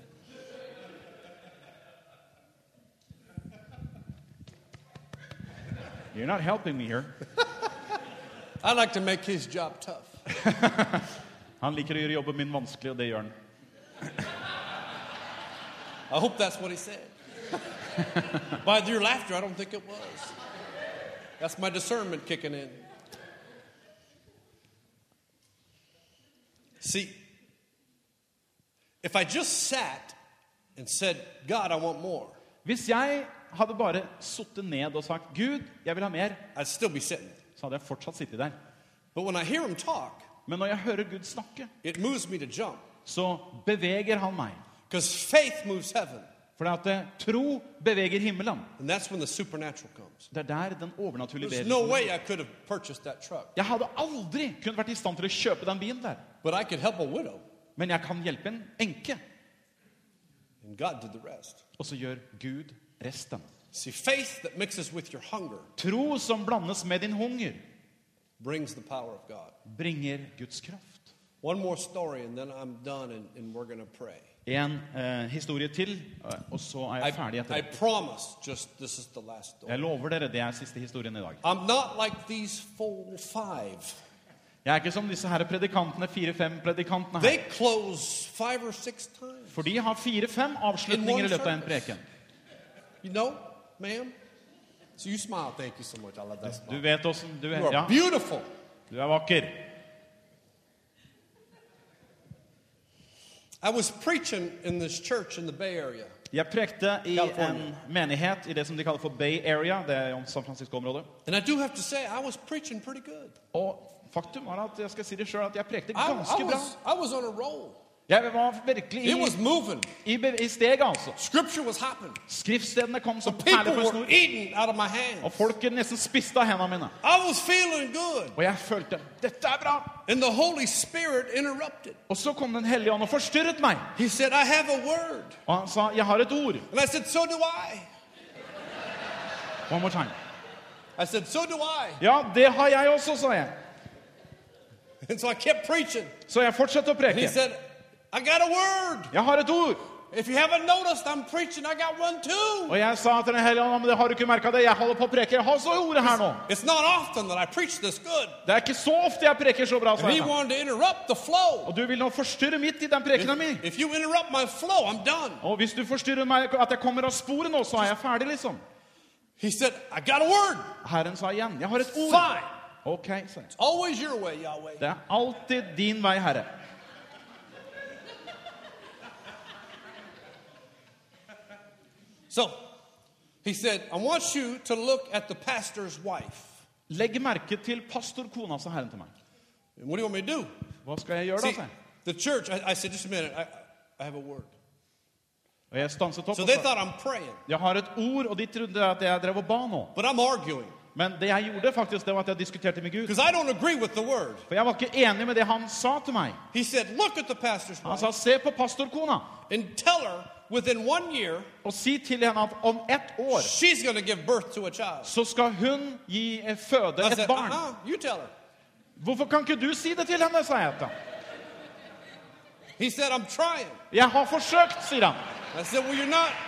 You're not helping me here. I like to make his job tough. Han liker å gjøre jobben min vanskelig, og det gjør han. I hope that's what he said. By your laughter, I don't think it was. That's my discernment kicking in. See, if I just sat and said, God, I want more, Hvis jeg hadde bare suttet ned og sagt, Gud, jeg vil ha mer, I'd still be sitting. så hadde jeg fortsatt sittet der. But when I hear him talk, Men når jeg hører Gud snakke, it moves me to jump. så beveger han meg. Because faith moves heaven. For det at tro beveger himmelen. And that's when the supernatural comes. Det er der den overnaturlige There's bevegelsen no way kommer. I could have purchased that truck. Jeg hadde aldri kunnet vært i stand til å kjøpe den bilen der. But I could help a widow. Men jeg kan hjelpe en enke. And God did the rest. Og så gjør Gud resten. See, faith that mixes with your hunger Tro som blandes med din hunger, brings the power of God. bringer Guds kraft. One more story, and then I'm done, and, and we're going to pray. En eh, historie til, og så er jeg ferdig I, etter I det. promise, just this is the last story. Jeg lover dere, det er siste historien i dag. I'm not like these full five. Jeg er ikke som disse her predikantene, fire-fem predikantene They her. close five or six times. For de har fire-fem avslutninger i løpet av en preken. You know, ma'am? So you smile. Thank you so much. I love that Du smile. vet hvordan du You er. are Ja, beautiful. du er vakker. I was preaching in this church in the Bay Area. Jeg prekte i California. en menighet i det som de kaller for Bay Area, det er jo San Francisco-området. And I do have to say, I was preaching pretty good. Og faktum var at jeg skal si det selv, at jeg prekte I, I, ganske bra. was, I was on a roll. Jeg var virkelig It was i, moving. i, be- i steg, altså. Scripture was happening. Skriftstedene kom som People perler på en were snor, eating out of my og hands. folket nesten spiste av hendene mine. I was feeling good. Og jeg følte, dette er bra. And the Holy Spirit interrupted. Og så kom den hellige ånd og forstyrret meg. He said, I have a word. Og han sa, jeg har et ord. And I said, so do I. One more time. I said, so do I. Ja, det har jeg også, sa jeg. And so I kept preaching. Så jeg fortsatte å And he preke. said, I got a word. Jeg har et ord. If you haven't noticed, I'm preaching. I got one too. Og jeg sa til den hellige ånd, men det har du ikke merket det. Jeg holder på å preke. Jeg har så ordet her nå. It's not often that I preach this good. Det er ikke så ofte jeg preker så bra, sa And he jeg. wanted to interrupt the flow. Og du vil nå forstyrre midt i den prekenen min. If, if you interrupt my flow, I'm done. Og hvis du forstyrrer meg at jeg kommer av sporet nå, så er jeg ferdig, liksom. He said, I got a word. Herren sa igjen, jeg har et ord. Fine. Ok, sa jeg. Always your way, Yahweh. Det er alltid din vei, Herre. So he said, I want you to look at the pastor's wife. Legg merke til pastorkona, sa Herren til meg. And what do you want me to do? Hva skal jeg gjøre da, See, sa jeg. the church, I, I said, just a minute, I, I have a word. Og jeg stanset opp So og they sa, thought I'm praying, jeg har et ord, og de trodde at jeg drev og ba nå. but I'm arguing Men det jeg gjorde faktisk, det var at jeg diskuterte med Gud. because I don't agree with the word. For jeg var ikke enig med det han sa til meg. He said, look at the pastor's Han wife sa, se på pastorkona, and tell her within one year og si til henne at om ett år, she's going to give birth to a child. så skal hun gi eh, føde I et said, barn. uh-huh, you tell her. Hvorfor kan ikke du si det til henne, sa jeg til ham. He said, I'm trying. Jeg har forsøkt, sier han. I said, well, you're not.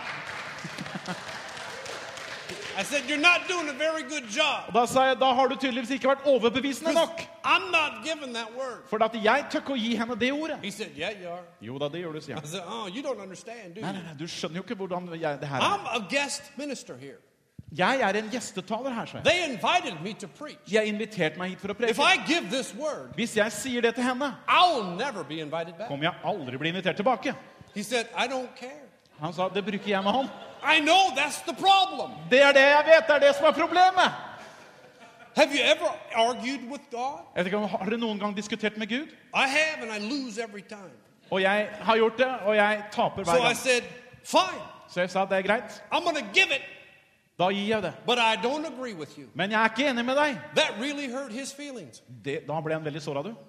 I said, you're not doing a very good job. Og da sa jeg, da har du tydeligvis ikke vært overbevisende nok. I'm not giving that word. For at jeg tør ikke å gi henne det ordet. He said, yeah, you are. Jo da, det gjør du, sier I han. said, oh, you don't understand, do Nei, you? nei, nei, du skjønner jo ikke hvordan jeg, det her I'm er. a guest minister here. Jeg er en gjestetaler her, sa jeg. They invited me to preach. Jeg inviterte meg hit for å If preke. I give this word, Hvis jeg sier det til henne, I'll never be invited back. kommer jeg aldri bli invitert tilbake. He said, I don't care. Han sa, det bruker jeg med han. I know that's the problem. Det er det jeg vet, det er det som er problemet. Have you ever argued with God? Jeg vet ikke, har dere noen gang diskutert med Gud? I have, and I lose every time. Og jeg har gjort det, og jeg taper So hver I gang. said, fine, Så jeg sa, det er greit. I'm going to give it, Da gir jeg det. but I don't agree with you. Men jeg er ikke enig med deg. That really hurt his feelings. Det, da ble han veldig såret, du.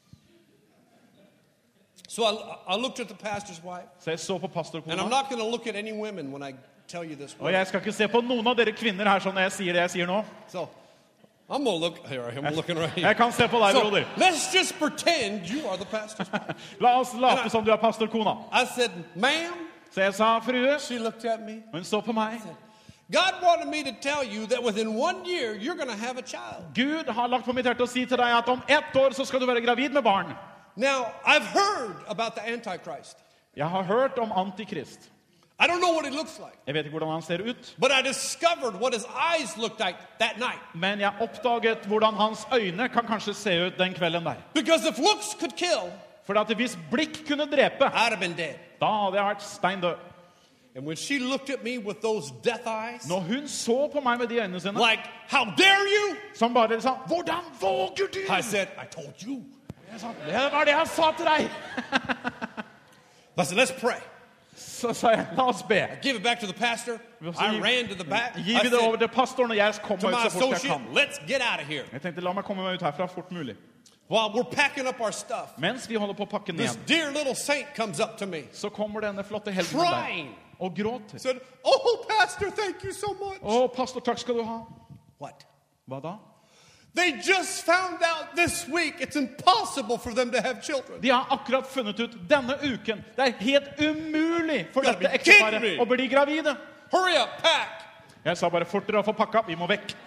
So I, I looked at the pastor's wife, Så jeg så på and I'm pastorkona. not going to look at any women when I tell you this Og word. jeg skal ikke se på noen av dere kvinner her sånn når jeg sier det jeg sier nå. So I'm going to look, here, I'm looking right here. Jeg kan se på deg, So broder. let's just pretend you are the pastor's wife. La oss late som du er pastorkona. I said, ma'am, Så jeg sa, frue, she looked at me. hun så på meg. God wanted me to tell you that within one year, you're going to have a child. Gud har lagt på mitt hjerte å si til deg at om ett år så skal du være gravid med barn. Now, I've heard about the Antichrist. Jeg har hørt om Antikrist. I don't know what he looks like, Jeg vet ikke hvordan han ser ut. but I discovered what his eyes looked like that night. Men jeg oppdaget hvordan hans øyne kan kanskje se ut den kvelden der. Because if looks could kill, For at hvis blikk kunne drepe, I'd have been dead. da hadde jeg vært stein død. And when she looked at me with those death eyes, Når hun så på meg med de øynene sine, like, how dare you? som bare sa, hvordan våger du? I said, I told you. Jeg sa, det var det jeg sa til deg. I said, let's pray. Så sa jeg, la oss be. I give it back to the pastor. Så I ran to the back. Gi I vi det over said til pastoren, og jeg kom to meg my ut så fort jeg associate, kan. let's get out of here. Jeg tenkte, la meg komme meg ut herfra fort mulig. While we're packing up our stuff, Mens vi holder på å pakke this ned, dear little saint comes up to me, så kommer denne flotte helgen der crying. og gråter. Said, oh, pastor, thank you so much. Å, pastor, takk skal du ha. What? Hva da? They just found out this week it's impossible for them to have children. De har akkurat funnet ut denne uken. Det er helt umulig for You gotta dette be kidding ekteparet me. å bli gravide. Hurry up, pack. Jeg sa bare fortere å få pakka, vi må vekk.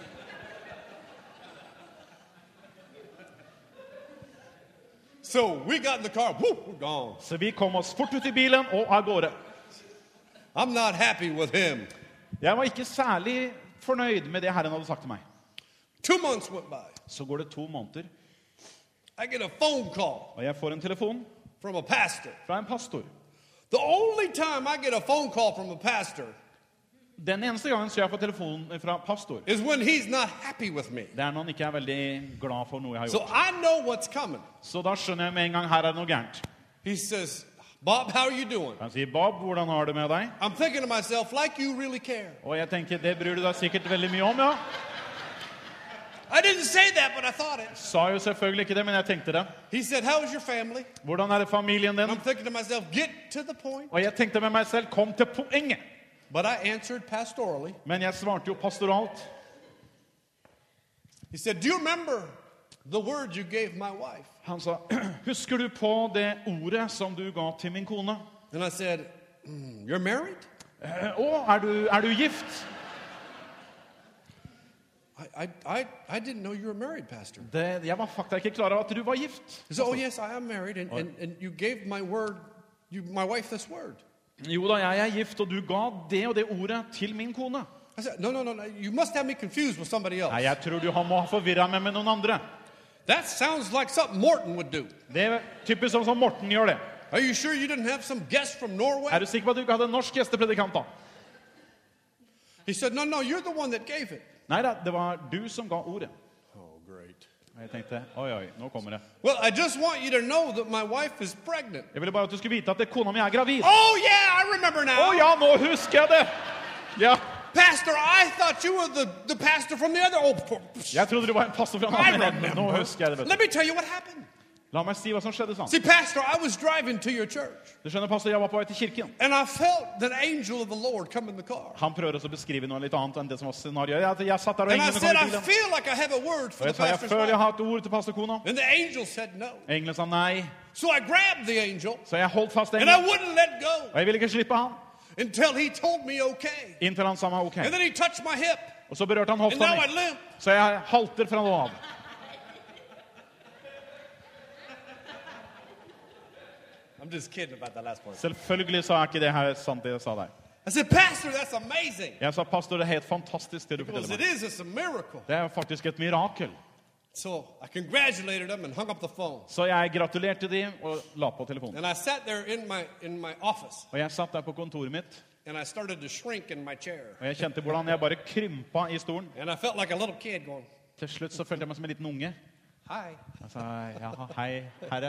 So we got in the car. Woo, we're gone. Så vi kom oss fort ut i bilen og av gårde. I'm not happy with him. Jeg var ikke særlig fornøyd med det Herren hadde sagt til meg. Two months went by. Så går det to måneder, I get a phone call og jeg får en telefon from a pastor. fra en pastor. The only time I get a phone call from a pastor Den eneste gangen så jeg får telefonen fra pastor, is when he's not happy with me. det er når han ikke er veldig glad for noe jeg har So gjort. I know what's coming. Så da skjønner jeg med en gang her er det noe gærent. He says, Bob, how are you doing? Han sier, Bob, hvordan har du med deg? I'm thinking to myself, like you really care. Og jeg tenker, det bryr du deg sikkert veldig mye om, ja. I didn't say that, but I thought it. Sa jo selvfølgelig ikke det, men jeg tenkte det. He said, how is your family? Hvordan er det familien And din? I'm thinking to myself, get to the point. Og jeg tenkte med meg selv, kom til poenget. But I answered pastorally. Men jeg svarte jo pastoralt. He said, do you remember the word you gave my wife? Han sa, husker du på det ordet som du ga til min kone? And I said, mm, you're married? Eh, Å, er du, er du gift? I, I, I, I didn't know you were married, Pastor. Det, jeg var faktisk ikke klar over at du var gift. He said, oh, yes, I am married. And, and, and you gave my word, you, my wife this word. Jo da, jeg er gift, og du ga det og det ordet til min kone. I said, no, no, no, no. You must have me confused with somebody else. Nei, jeg tror du har- må ha forvirret meg med noen andre. That sounds like something Morton would do. Det er typisk sånn som Morten gjør det. Are you sure you didn't have some guest from Norway? Er du sikker på at du ikke hadde en norsk gjestepredikant da? He said, no, no, you're the one that gave it. Nei da, det var du som ga ordet. Oh, great. Og jeg tenkte, oi, oi, nå kommer det. Well, I just want you to know that my wife is pregnant. Jeg ville bare at du skulle vite at det, kona mi er gravid. Oh, yeah, I remember now. Å ja, nå husker jeg det! Ja, Pastor, I thought you were the, the pastor from the other old... jeg trodde du var en pastor fra en I annen menighet. Nå remember. husker jeg det, vet Let du. me tell you what happened. La meg si hva som skjedde sånn. See, Pastor, I was driving to your church, Du skjønner, pastor, jeg var på vei til kirken. and I felt that angel of the Lord come in the car. Han prøver også å beskrive noe litt annet enn det som var scenarioet. Jeg, jeg satt der og And I englene said, kom I i bilen. feel like I have a word for Og the jeg sa, jeg pastor's føler jeg wife. har et ord til pastorkona. And the angel said no. Engelen sa nei, So I grabbed the angel, så jeg holdt fast and I engelen. wouldn't let go Og jeg ville ikke slippe han, until he told me okay. inntil han sa meg ok. And then he touched my hip, Og så berørte han and hofta now I mi. limp. Så jeg halter fra nå av. I'm just kidding about that last part. Selvfølgelig så er ikke det her sant det jeg sa der. I said, Pastor, that's amazing. Jeg sa, pastor, det er helt fantastisk det du Because forteller it meg. is, it's a miracle. Det er faktisk et mirakel. So I congratulated him and hung up the phone. Så jeg gratulerte dem og la på telefonen. And I sat there in my, in my office, Og jeg satt der på kontoret mitt, and I started to shrink in my chair. og jeg kjente hvordan jeg bare krympa i stolen. And I felt like a little kid going, Til slutt så følte jeg meg som en liten unge. hi. Jeg sa, ja, hei, herre.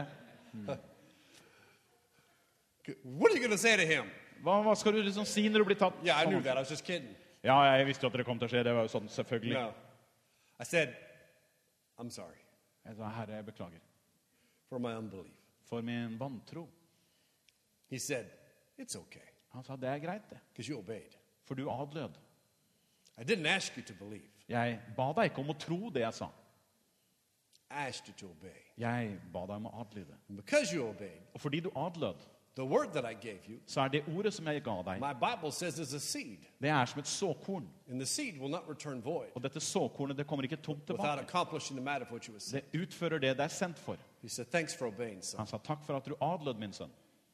What are you going to say to him? Hva, hva skal du liksom si når du blir tatt? Yeah, I knew sånn? that. I was just kidding. Ja, jeg visste jo at det kom til å skje. Det var jo sånn, selvfølgelig. No. I said, I'm sorry Jeg sa, herre, jeg beklager for my unbelief. for min vantro. He said, it's okay, Han sa, det er greit det, because you obeyed. for du adlød. I didn't ask you to believe. Jeg ba deg ikke om å tro det jeg sa. I asked you to obey. Jeg ba deg om å adlyde. And because you obeyed, Og fordi du adlød, the word that I gave you, så er det ordet som jeg ga deg, my Bible says is a seed. det er som et såkorn. And the seed will not return void Og dette såkornet, det kommer ikke tomt without tilbake. accomplishing the matter of what you were saying. Det utfører det det er sendt for. He said, thanks for obeying, son. Han sa, takk for at du adlød, min sønn.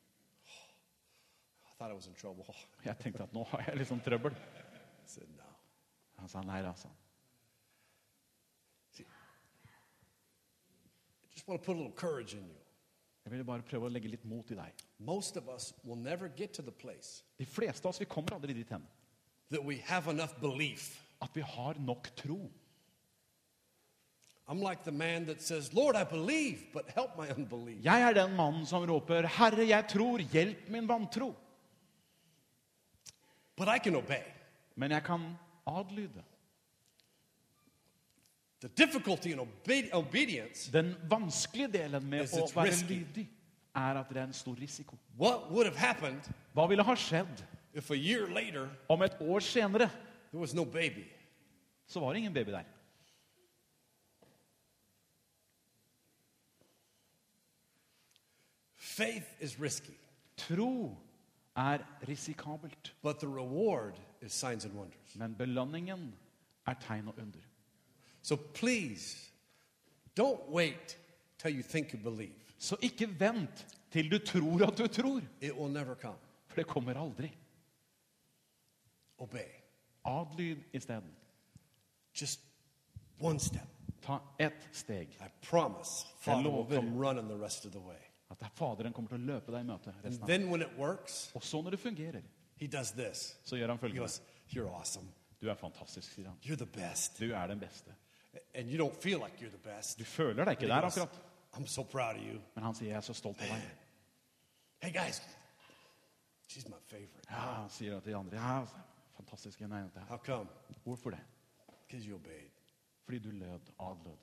I thought I was in trouble. Jeg tenkte at nå har jeg liksom trøbbel. I said, no. Han sa, nei, da, sa han. See, I just want to put a little courage in you. Jeg ville bare prøve å legge litt mot i deg. Most of us will never get to the place De fleste av oss, vi kommer aldri dit hen. that we have enough belief. At vi har nok tro. I'm like the man that says, Lord, I believe, but help my unbelief. Jeg er den mannen som roper, Herre, jeg tror, hjelp min vantro. But I can obey. Men jeg kan adlyde. The difficulty in obe- obedience, Den vanskelige delen med Yes, å it's være risky. lydig er at det er en stor risiko. what would have happened Hva ville ha skjedd if a year later om et år senere there was no baby? så var det ingen baby der? Faith is risky, Tro er risikabelt, but the reward is signs and wonders. men belønningen er tegn og under. So please, don't wait till you think you believe. Så ikke vent til du tror at du tror, It will never come. for det kommer aldri. Obey. Adlyd isteden. Just one step. Ta ett steg. I promise Father will lover. come running the rest of the way. At det er Faderen kommer til å løpe deg i møte And resten av then when it works, Og så når det fungerer, he does this. så gjør han He følgende. goes, you're awesome. Du er fantastisk, sier han. You're the best. Du er den beste. And you don't feel like you're the best. Du føler deg ikke But he der goes, akkurat. I'm so proud of you. Men han sier, jeg er så stolt av deg. Hey guys, she's my favorite. Ja, han sier til de andre, ja, fantastisk. Nei, det How er. come? Hvorfor det? Because you obeyed. Fordi du lød, adlød.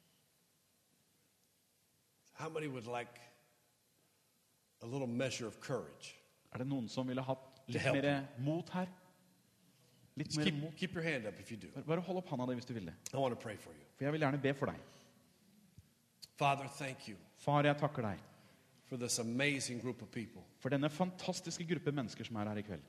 How many would like a little measure of courage? Er det noen som ville hatt litt help mer mot her? Litt Just mer keep, mot? keep your hand up if you do. Bare- Bare hold opp handa di hvis du vil det. I want to pray for you. For jeg vil gjerne be for deg. Father, thank you Far, jeg takker deg for this amazing group of people. for denne fantastiske gruppe mennesker som er her i kveld.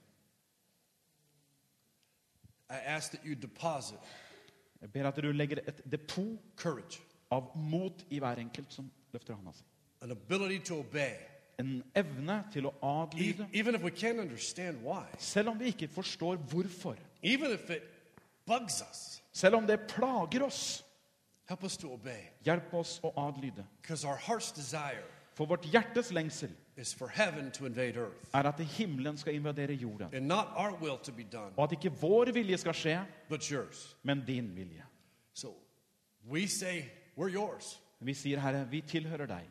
I ask that you deposit Jeg ber at du legger et depot courage, av mot i hver enkelt som løfter handa si. an ability to obey, En evne til å e- adlyde, even if we can't understand why, selv om vi ikke forstår hvorfor. even if it bugs us. Selv om det plager oss, Help us to obey, hjelp oss å adlyde. because our heart's desire For vårt hjertes lengsel is for heaven to invade earth, er at himmelen skal invadere jorden. and not our will to be done, Og at ikke vår vilje skal skje, but yours. men din vilje. So we say, we're yours. Vi sier, Herre, vi tilhører deg.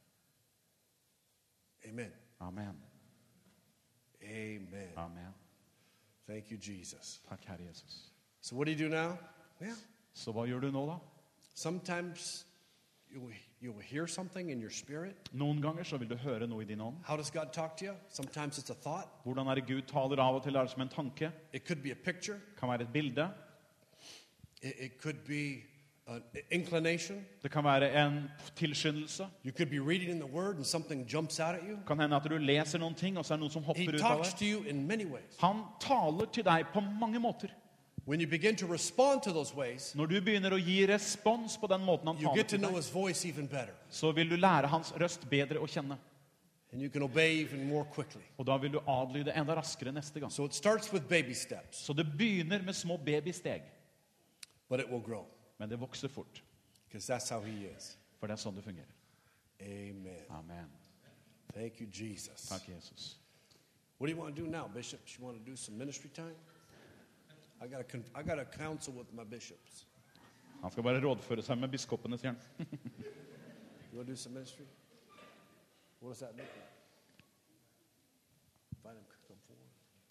Amen. Amen. Amen. Amen. Thank you, Jesus. Takk, Herre Jesus. So what do you do now? Yeah. Så hva gjør du nå, da? Sometimes you you will hear something in your spirit. Noen ganger så vil du høre noe i din ånd. How does God talk to you? Sometimes it's a thought. Hvordan er det Gud taler av og til? Er det som en tanke? It could be a picture. Kan være et bilde. It, it could be an inclination. Det kan være en tilskyndelse. You could be reading in the Word and something jumps out at you. Kan hende at du leser noen ting, og så er det noen som He hopper ut av talks deg. to you in many ways. Han taler til deg på mange måter. When you begin to respond to those ways, Når du begynner å gi respons på den måten han you taler get to til know deg, His voice even better. så vil du lære hans røst bedre å kjenne. And you can obey even more quickly. Og da vil du adlyde enda raskere neste gang. So it starts with baby steps, Så det begynner med små babysteg, but it will grow men det vokser fort. because that's how He is. For det er sånn det fungerer. Amen. Amen. Thank you, Jesus. Takk, Jesus. What do you want to do now, bishops? You want to do some ministry time? I got to I got to counsel with my bishops. Han skal bare rådføre seg med biskopene, sier han. You want to do some ministry? What does that look like? Invite them to come forward.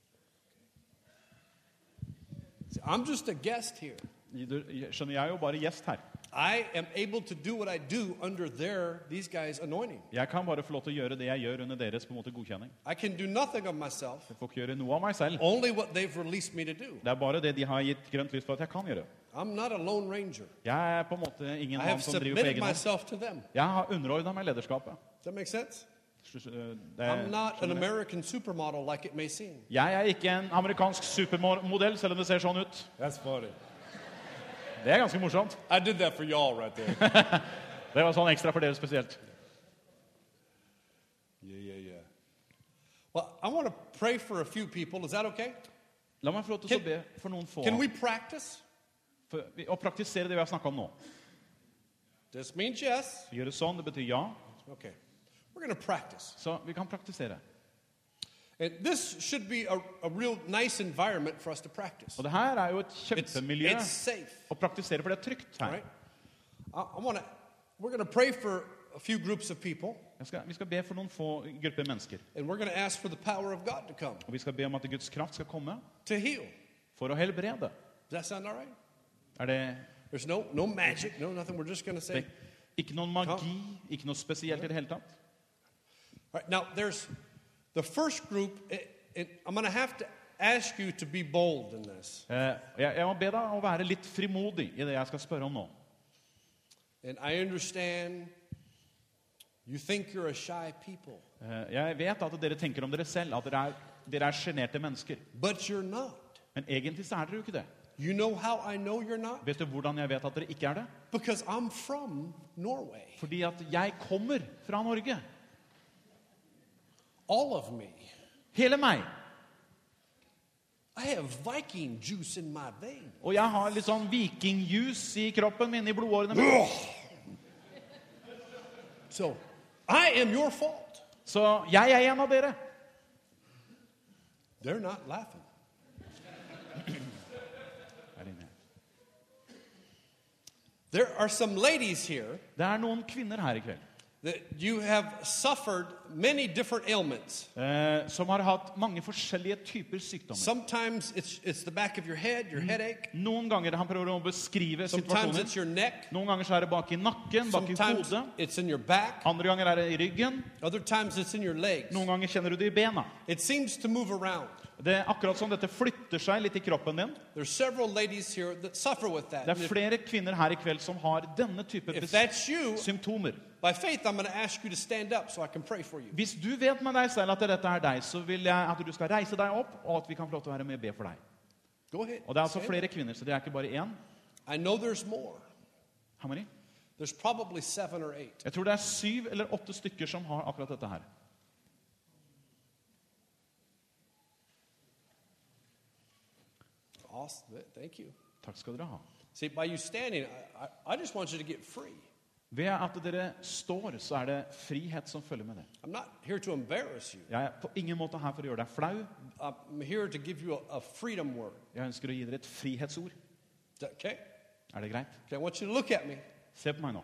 Okay. See, I'm just a guest here. Du skjønner, jeg er jo bare gjest her. I am able to do what I do under their, these guys' anointing. Jeg kan bare få lov til å gjøre det jeg gjør under deres på en måte godkjenning. I can do nothing of myself, Jeg får ikke gjøre noe av meg selv. only what they've released me to do. Det er bare det de har gitt grønt lys for at jeg kan gjøre. I'm not a lone ranger. Jeg er på en måte ingen I mann have som driver på submitted egen hånd. myself to them. Jeg har underordnet meg lederskapet. Does that make sense? Det, I'm not an skjønner jeg. American supermodel like it may seem. Jeg er ikke en amerikansk supermodell, selv om det ser sånn ut. That's funny. Det er ganske morsomt. I did that for y'all right there. Det var sånn ekstra for dere spesielt. Yeah, yeah, yeah. Well, I want to pray for a few people. Is that okay? La meg få lov til å be for noen få. Can we practice? For, å praktisere det vi har snakket om nå. This means yes. Gjøre sånn, det betyr ja. Okay. We're going to practice. Så vi kan praktisere. And this should be a, a real nice environment for us to practice. Og det her er jo et It's, kjempemiljø it's safe. å praktisere, for det er trygt All her. right? I, I want to, we're going to pray for a few groups of people, Jeg skal, vi skal be for noen få grupper mennesker. and we're going to ask for the power of God to come Og vi skal be om at Guds kraft skal komme to heal. for å helbrede. Does that sound all right? Er det, There's no no magic, no nothing. We're just going to say. det ikke noen magi, ikke noe spesielt i det hele tatt? All right, now there's the first group, and I'm going to have to ask you to be bold in this. Eh, jeg, jeg må be deg å være litt frimodig i det jeg skal spørre om nå. And I understand you think you're a shy people, Eh, jeg vet at dere tenker om dere selv, at dere er, dere er generte mennesker. but you're not. Men egentlig så er dere jo ikke det. You know how I know you're not? Vet du hvordan jeg vet at dere ikke er det? Because I'm from Norway. Fordi at jeg kommer fra Norge. All of me. Hele meg. I have Viking juice in my vein. Og jeg har litt sånn vikingjus i kroppen min, i blodårene mine. So I am your fault. Så jeg er en av dere. They're not laughing. There are some ladies here Det er noen kvinner her i kveld that you have suffered many different ailments. eh, som har hatt mange forskjellige typer sykdommer. Sometimes it's, it's the back of your head, your headache. Noen ganger han prøver å beskrive Sometimes situasjonen. it's your neck. Noen ganger så er det bak i nakken, bak i Sometimes hodet. it's in your back. Andre ganger er det i ryggen. Other times it's in your legs. Noen ganger kjenner du det i bena. It seems to move around. Det er akkurat som dette flytter seg litt i kroppen din. There's several ladies here that suffer with that. Det er And if, flere kvinner her i kveld som har denne type if bes- that's you, symptomer. by faith, I'm going to ask you to stand up so I can pray for you. Hvis du vet med deg selv at dette er deg, så vil jeg at du skal reise deg opp, og at vi kan få lov til å være med og be for deg. Go ahead. Og det er altså Stand flere kvinner, så det er ikke bare én. up. I know there's more. How many? There's probably seven or eight. Jeg tror det er syv eller åtte stykker som har akkurat dette her. Awesome. Thank you. Takk skal dere ha. See, by you standing, I, I, I just want you to get free. Ved at dere står, så er det frihet som følger med det. I'm not here to embarrass you. Jeg er på ingen måte her for å gjøre deg flau. I'm here to give you a, a freedom word. Jeg ønsker å gi dere et frihetsord. Is that okay? Er det greit? Okay, I want you to look at me. Se på meg nå.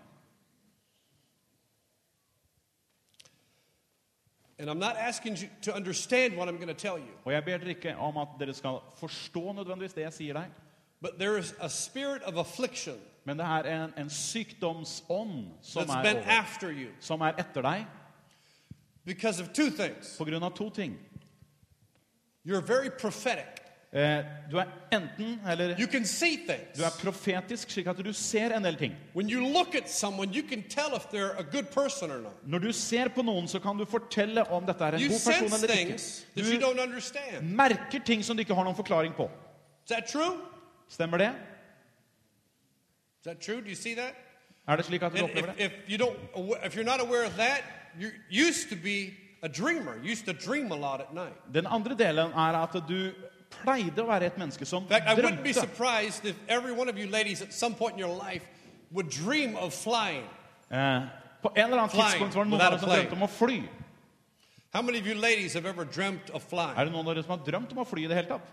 And I'm not asking you to understand what I'm going to tell you. Og jeg ber dere ikke om at dere skal forstå nødvendigvis det jeg sier deg. But there is a spirit of affliction Men det er en, en sykdomsånd som that's er, been over, after you som er etter deg because of two things. på grunn av to ting. You're very prophetic. Eh, du er enten, eller You can see du things. er profetisk, slik at du ser en del ting. When you look at someone, you can tell if they're a good person or not. Når du ser på noen, så kan du fortelle om dette er en You god person sense eller things ikke. that you Du don't understand. merker ting som du ikke har noen forklaring på. Is that true? Stemmer det? Is that true? Do you see that? Er det slik at du And opplever if, det? if you don't, if you're not aware of that, you used to be a dreamer. You used to dream a lot at night. Den andre delen er at du pleide å være et menneske som In fact, I wouldn't be drømte. surprised if every one of you ladies at some point in your life would dream of flying. Eh, på en eller annen Flying tidspunkt var det noen without av a dere som plane. drømte om å fly. How many of you ladies have ever dreamt of flying? Er det noen av dere som har drømt om å fly i det hele tatt?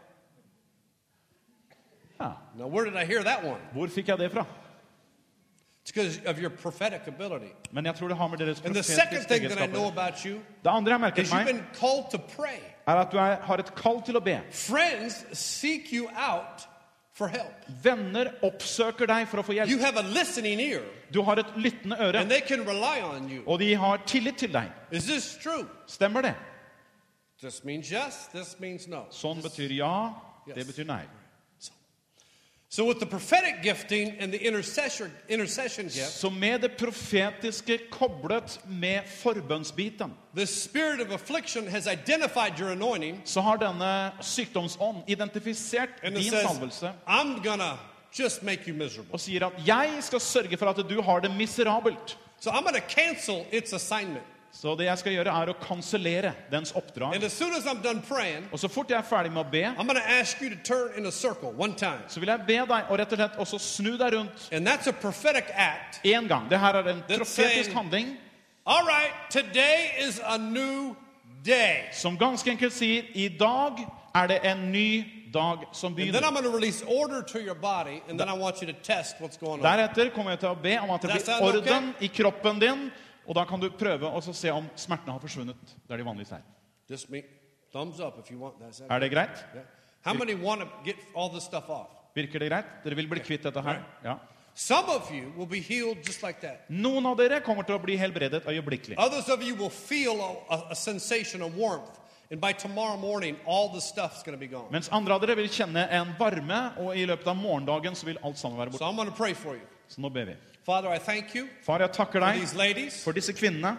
Ja. Now, where did I hear that one? Hvor fikk jeg det fra? It's because of your prophetic ability. Men jeg tror det har med deres And the second profetiske thing that I know egenskaper. about you Det andre jeg merket is you've meg, been called to pray. er at du er, har et kall til å be. Friends seek you out for help. Venner oppsøker deg for å få You hjelp. have a listening ear, Du har et lyttende øre, and they can rely on you. og de har tillit til deg. Is this true? Stemmer det? This means yes, this means no. Sånn betyr ja, det Yes. betyr nei. So with the prophetic gifting and the intercession, intercession gift, Så med det profetiske koblet med forbønnsbiten, the spirit of affliction has identified your anointing så har denne sykdomsånd identifisert and it din says, salvelse I'm gonna just make you miserable. og sier at jeg skal sørge for at du har det miserabelt. So I'm gonna cancel its assignment. Så det jeg skal gjøre er å kansellere dens oppdrag. And as soon as I'm done praying, Og så fort jeg er ferdig med å be, I'm gonna ask you to turn in a circle one time. så vil jeg be deg å rett og slett også snu deg rundt And that's a prophetic act. en gang. Det her er en That's profetisk saying- handling All right, today is a new day. som ganske enkelt sier, i dag er det en ny dag som And then begynner. I'm going to release order to your body, and then I want you to test what's going on. Deretter kommer jeg til å be om at det That blir sound okay? orden i kroppen din, Og da kan du prøve å se om smertene har forsvunnet der de vanligvis er. Just me. Thumbs up if you want that. Er det greit? Yeah. How many want to get all this stuff off? Virker det greit? Dere vil bli kvitt dette her? Ja. Some of you will be healed just like that. Noen av dere kommer til å bli helbredet øyeblikkelig. Others of you will feel a, a, a sensation of warmth. And by tomorrow morning, all the stuff's going to be gone. Mens andre av dere vil kjenne en varme, og i løpet av morgendagen så vil alt sammen være So borte. I'm going to pray for you. Så nå ber vi. Father, I thank you Far, jeg takker for deg these ladies. for disse kvinnene.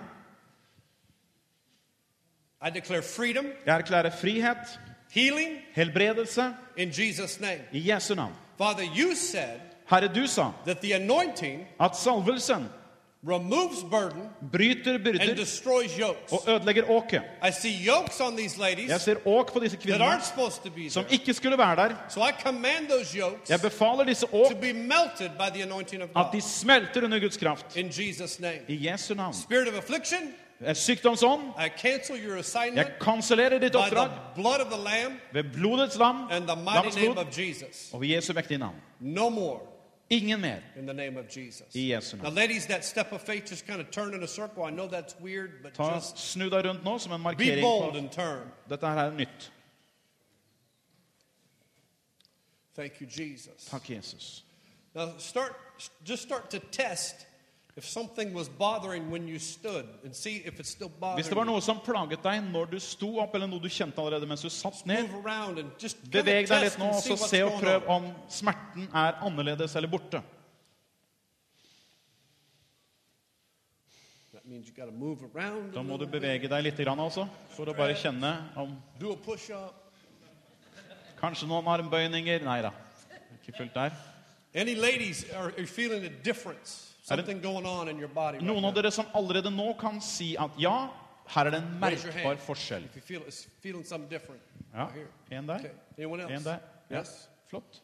I declare freedom, Jeg erklærer frihet, healing helbredelse, in Jesus' name. i Jesu navn. Father, you said Herre, du sa that the anointing at salvelsen removes burden bryter and byrder destroys yokes. og ødelegger åket. I see yokes on these ladies Jeg ser åk på disse that kvinnene aren't supposed to be som there. ikke skulle være der. So I command those yokes Jeg befaler disse to åk be melted by the anointing of at God. de smelter under Guds kraft. In Jesus' name. I Jesu navn. Spirit of affliction, Sykdomsånd, I cancel your jeg assignment kansellerer ditt by oppdrag the blood of the Lamb ved blodets lam, and the mighty lammets name blod, of Jesus. og ved Jesu mektige navn. No more Ingen mer in the name of Jesus. i Jesu Now, navn. ladies, that step of faith just kind of turn in a circle. I know that's weird, but Ta, just snu deg rundt nå som en be markering bold på and turn. dette her er nytt. Thank you, Jesus. Takk, Jesus. Now, start just start to test if something was bothering when you stood and see if it's still Hvis bothering det var you. noe som plaget deg når du sto opp, eller noe du kjente allerede mens du satt ned, Move around and just kind beveg of deg test litt nå, and og see så what's se og going prøv on. om smerten er annerledes eller borte. That means you got to move around. Da a må du little bit. bevege deg litt grann altså, for å bare kjenne om Do a push-up. kanskje noen armbøyninger. Nei da, ikke fullt der. Any ladies are, are feeling a difference? Something going on in your body. Right Noen now. av dere som allerede nå kan si at ja, her er det en Raise your merkbar hand forskjell. if you feel it's feeling something different. Ja, Right here. en der, Okay. Anyone else? en der. Ja, Yes. flott.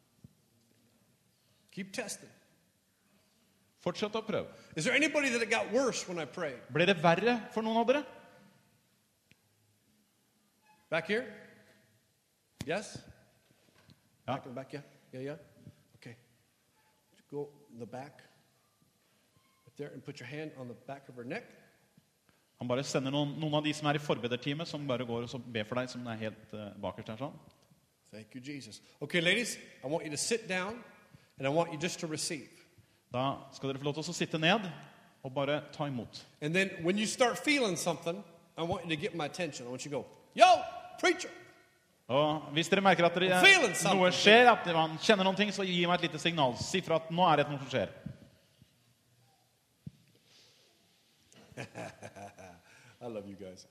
Keep testing. Fortsett å prøve. Is there anybody that it got worse when I prayed? Ble det verre for noen av dere? Back here? Yes? Ja. Back in the back, yeah? Yeah, yeah? Okay. Go in the back. Right there, and put your hand on the back of her neck. Han bare sender noen, noen av de som er i forbederteamet, som bare går og så ber for deg, som er helt uh, bakerst her sånn. Thank you, Jesus. Okay, ladies, I want you to sit down, and I want you just to receive. Da skal dere få lov til å sitte ned og bare ta imot. And then when you start feeling something, I want you to get my attention. I want you to go, yo, preacher. Og hvis dere merker at dere, I'm feeling something. noe skjer, at man kjenner noen ting, så gi meg et lite signal. Si fra at nå er det noe som skjer. I love you guys.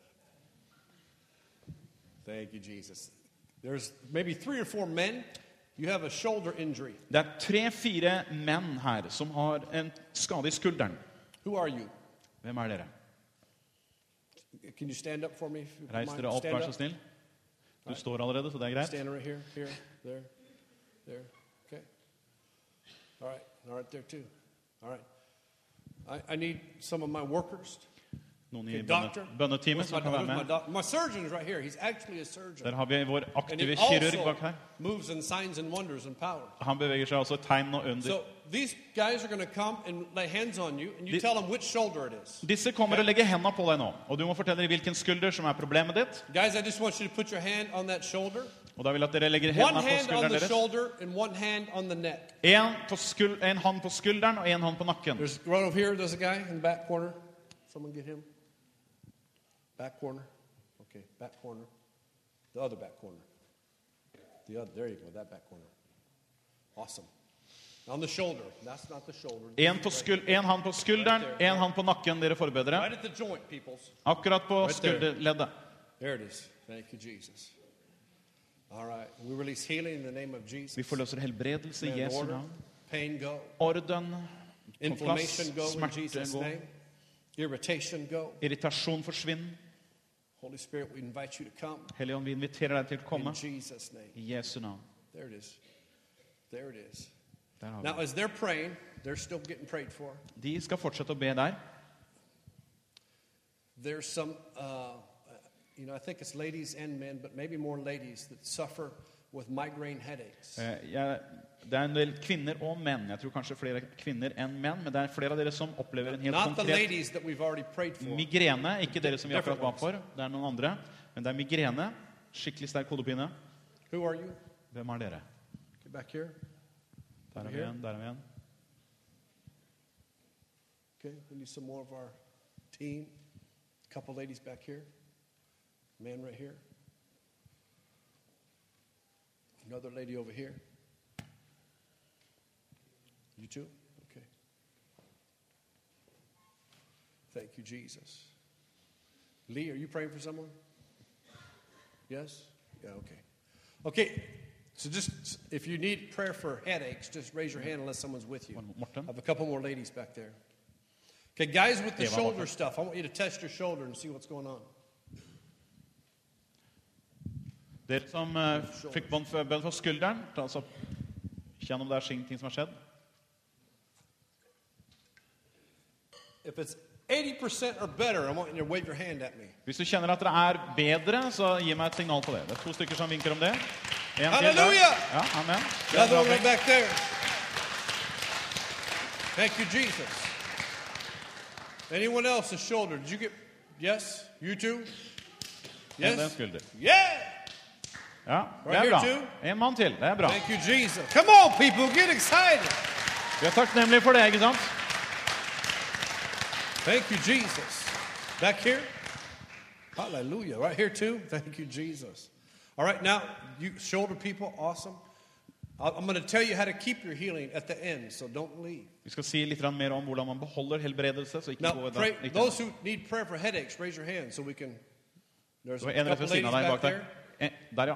Thank you, Jesus. There's maybe three or four men. You have a shoulder injury. Det er tre-fire menn her som har en skade i skulderen. Who are you? Hvem er dere? Can you stand up for me? If you don't Reis mind? dere opp, Stand vær så snill. Du står allerede, så det er greit. Stand right here, here, there, there. Okay. All right. All right, there too. All right. I, I need some of my workers. Noen i Okay, bønne, doctor. bønneteamet Where's my, som kan where's være my, med. doc- my surgeon is right here. He's actually a surgeon. Der har vi vår And aktive he kirurg bak also her. moves in signs and wonders and power. Han beveger seg også tegn og under. So these guys are going to come and lay hands on you, and you The- tell them which shoulder it is. Disse kommer og legger hendene på deg nå, og du må fortelle dem hvilken skulder som er problemet ditt. Guys, I just want you to put your hand on that shoulder. Og da vil jeg at dere legger One hendene på hand on skulderen the deres. shoulder and one hand on the neck. En, på skul en hånd på skulderen og en hånd på nakken. There's right over here. There's a guy in the back corner. Someone get him. Back corner. Okay, back corner. The other back corner. The other. There you go. That back corner. Awesome. On the shoulder. That's not the shoulder. En, på skul en hånd på skulderen, en hånd på nakken, dere forbedere. Right at the joint, peoples. Akkurat på Right there. skulderleddet. There it is. Thank you, Jesus. All right. We release healing in the name of Jesus. Vi forløser helbredelse i Command Jesu order. navn. Pain go. Orden på plass, Inflammation go in smerte Jesus' gå, name. Irritation go. irritasjon forsvinn. Holy Spirit, we invite you to come. Helligånd, vi inviterer deg til å komme In Jesus' name. i Jesu navn. There it is. There it is. Der har Now, vi. as they're praying, they're still getting prayed for. De skal fortsette å be der. There's some, uh, you know, I think it's ladies and men, but maybe more ladies that suffer with migraine headaches. Eh, Jeg det er en del kvinner og menn. Jeg tror kanskje flere kvinner enn menn, men det er flere av dere som opplever en helt Not the konkret ladies that we've already prayed for. migrene. Ikke dere som vi akkurat ba Different for, det er noen andre. Men det er migrene, skikkelig sterk hodepine. Who are you? Hvem er dere? Get back here. Der er vi igjen, der er vi igjen. Okay, we need some more of our team. A couple ladies back here. Man right here. Another lady over here. You too? Okay. Thank you, Jesus. Lee, are you praying for someone? Yes? Yeah, okay. Okay, so just, if you need prayer for headaches, just raise your hand unless someone's with you. Morten? I have a couple more ladies back there. Okay, guys with the Eva, shoulder Morten. stuff, I want you to test your shoulder and see what's going on. Dere som uh, fikk bønn for, bønn for skulderen, ta oss opp. Kjenn om det er ting som har skjedd. If it's eighty percent or better, I want you to wave your hand at me. Hvis du kjenner at det er bedre, så gi meg et signal på det. Det er to stykker som vinker om det. En til der. Hallelujah! Ja, amen. Another one right back there. Thank you, Jesus. Anyone else's shoulder? Did you get? Yes? You too? En Yes? skulder. Yeah! Ja, det Right er bra. here too? En mann til, det er bra. Thank you, Jesus. Come on, people, get excited. Vi er takknemlige for det, ikke sant? Thank you, Jesus. Back here? Hallelujah. Right here too? Thank you, Jesus. All right, now, you shoulder people, awesome. I- I'm going to tell you how to keep your healing at the end, so don't leave. Vi skal si litt mer om hvordan man beholder helbredelse, så ikke Now, gå pray, ikke. those who need prayer for headaches, raise your hand so we can... There's Det var a en rett couple ved siden ladies av deg back bak there. der. En, der, ja.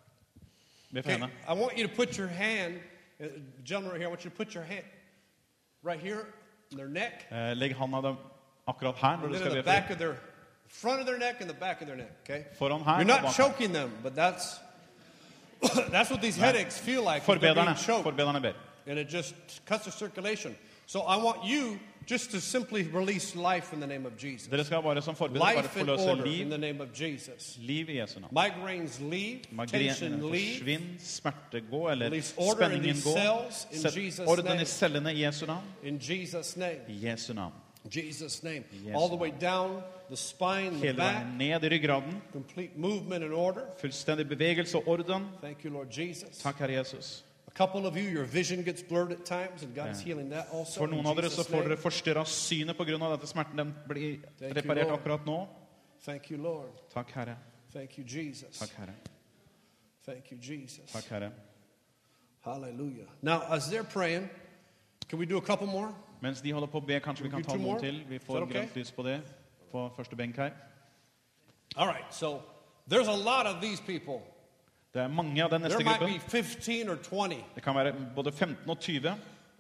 Be for Okay, henne. I want you to put your hand, uh, gentleman right here, I want you to put your hand right here in their neck, Eh, legg handa dem akkurat her når and du then in skal the be back fri. of their, front of their neck and the back of their neck, okay? Foran her You're og not bak her. choking them, but that's that's what these headaches feel like when they're being Forbederne, choked, forbederne ber. and it just cuts the circulation. So I want you just to simply release life in the name of Jesus. Dere skal bare som forbeder bare Life and forløse order in liv, the name of Jesus. liv i Jesu navn. Migraines leave, Migrenene tension leave. forsvinn, smerte gå, eller Release order in spenningen these gå. cells in Sett Jesus' orden name. i cellene i Jesu navn. In Jesus' name. I Jesu navn. Jesus' name. Yes. All the way down the spine, the Hele back, veien ned i ryggraden. complete movement and order. Fullstendig bevegelse og orden. Thank you, Lord Jesus. Takk, Herre Jesus. A couple of you, your vision gets blurred at times, and God is healing that also. For in noen av dere så Jesus' får name. dere forstyrra synet pga. dette smerten. Den blir Thank you, reparert Lord. akkurat nå. Thank you, Lord. Takk, Herre. Thank you, Jesus. Takk, Herre. Thank you, Jesus. Takk, Herre. Hallelujah. Now, as they're praying, can we do a couple more? Mens de holder på å be, kanskje vi kan ta Two more? noen til. Vi Is får that okay? grønt lys på det på første benk her. All right, so there's a lot of these people. Det er mange av den There neste might be gruppen. fifteen or twenty. Det kan være både femten og tyve.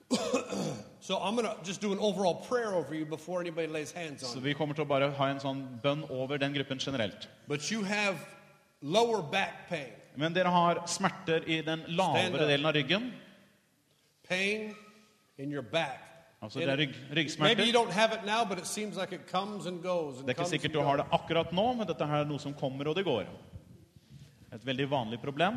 So I'm going to just do an overall prayer over you before anybody lays hands Så on you. vi kommer til å bare ha en sånn bønn over den gruppen generelt. But you have lower back pain, Men dere har smerter i den Stand lavere up. delen av ryggen. pain in your back. Altså det er rygg, Maybe you ryggsmerter. don't have it now, but it seems like it comes and goes. And Det er ikke comes sikkert and du har goes. det akkurat nå, men dette her er noe som kommer og det går. Et veldig vanlig problem.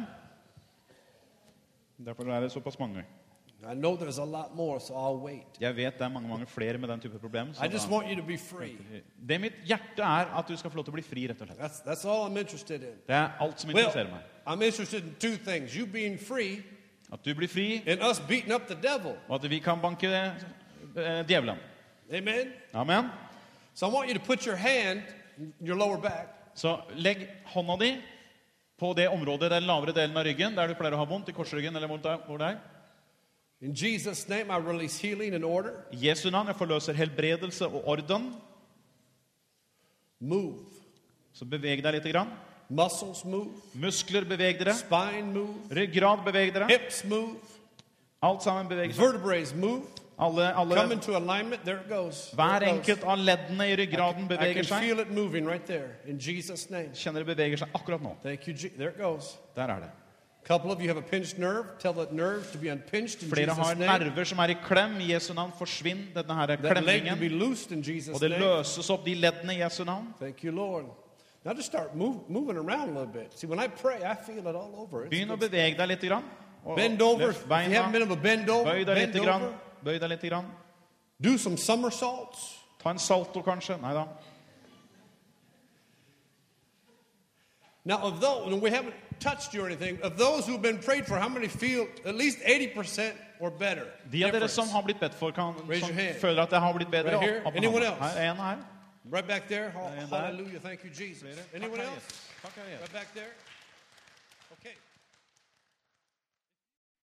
Derfor er det såpass mange. I know there's a lot more, so I'll wait. Jeg vet det er mange, mange flere med den type problem. Så I just da, want you to be free. det mitt hjerte er at du skal få lov til å bli fri, rett og slett. That's, that's all I'm interested in. Det er alt som Well, interesserer meg. I'm interested in two things. You being free At du blir fri, and us beating up the devil. og at vi kan banke eh, djevelen. Amen? Amen. So I want you to put your hand in your lower back. Så legg hånda di på det området, den lavere delen av ryggen, der du pleier å ha vondt, i korsryggen eller hvor det er- hvor det er. In Jesus' name, I release healing and order. I Jesu navn, jeg forløser helbredelse og orden. Move. Så beveg deg litt. Grann. Muscles move. Muskler, beveg dere. Spine move. Ryggrad, beveg dere. Hips move. Alt sammen beveger seg. Vertebrae move. Alle, Come alle, into alignment. There it goes. hver There it goes. enkelt av leddene i ryggraden I beveger can seg. feel it moving right there. In Jesus' name. Kjenner det beveger seg akkurat nå. Thank you. Je- There it goes. Der er det. A couple of you have a pinched nerve. Tell that nerve to be unpinched in Flere har Jesus' name. nerver som er i klem. I Jesu navn, forsvinn denne her That leg to be klemningen. loosed in Jesus' Og det name. løses opp, de leddene i Jesu navn. Thank you, Lord. Now just start move, moving around a little bit. See, when I pray, I feel it all over. It's Begynn å good. bevege deg litt. Grann. Og Bend over. løft If you haven't been beina. able to bend over, Bøy deg bend litt. Grann. over. Bøy deg litt. Grann. Do some somersaults. Ta en salto, kanskje. Nei da. Now, of those, and we haven't touched you or anything, of those who've been prayed for, how many feel at least eighty percent or better? De av dere difference? som har blitt bedt for, kan, Raise som your hand. føler at det har blitt bedre. Right here. opp med Anyone hånda. else? Her er en her. Right back there. And that. Hallelujah. Thank you, Jesus. Anyone Takk, Herre else? Jesus. Takk, Herre Jesus. Right back there. Okay.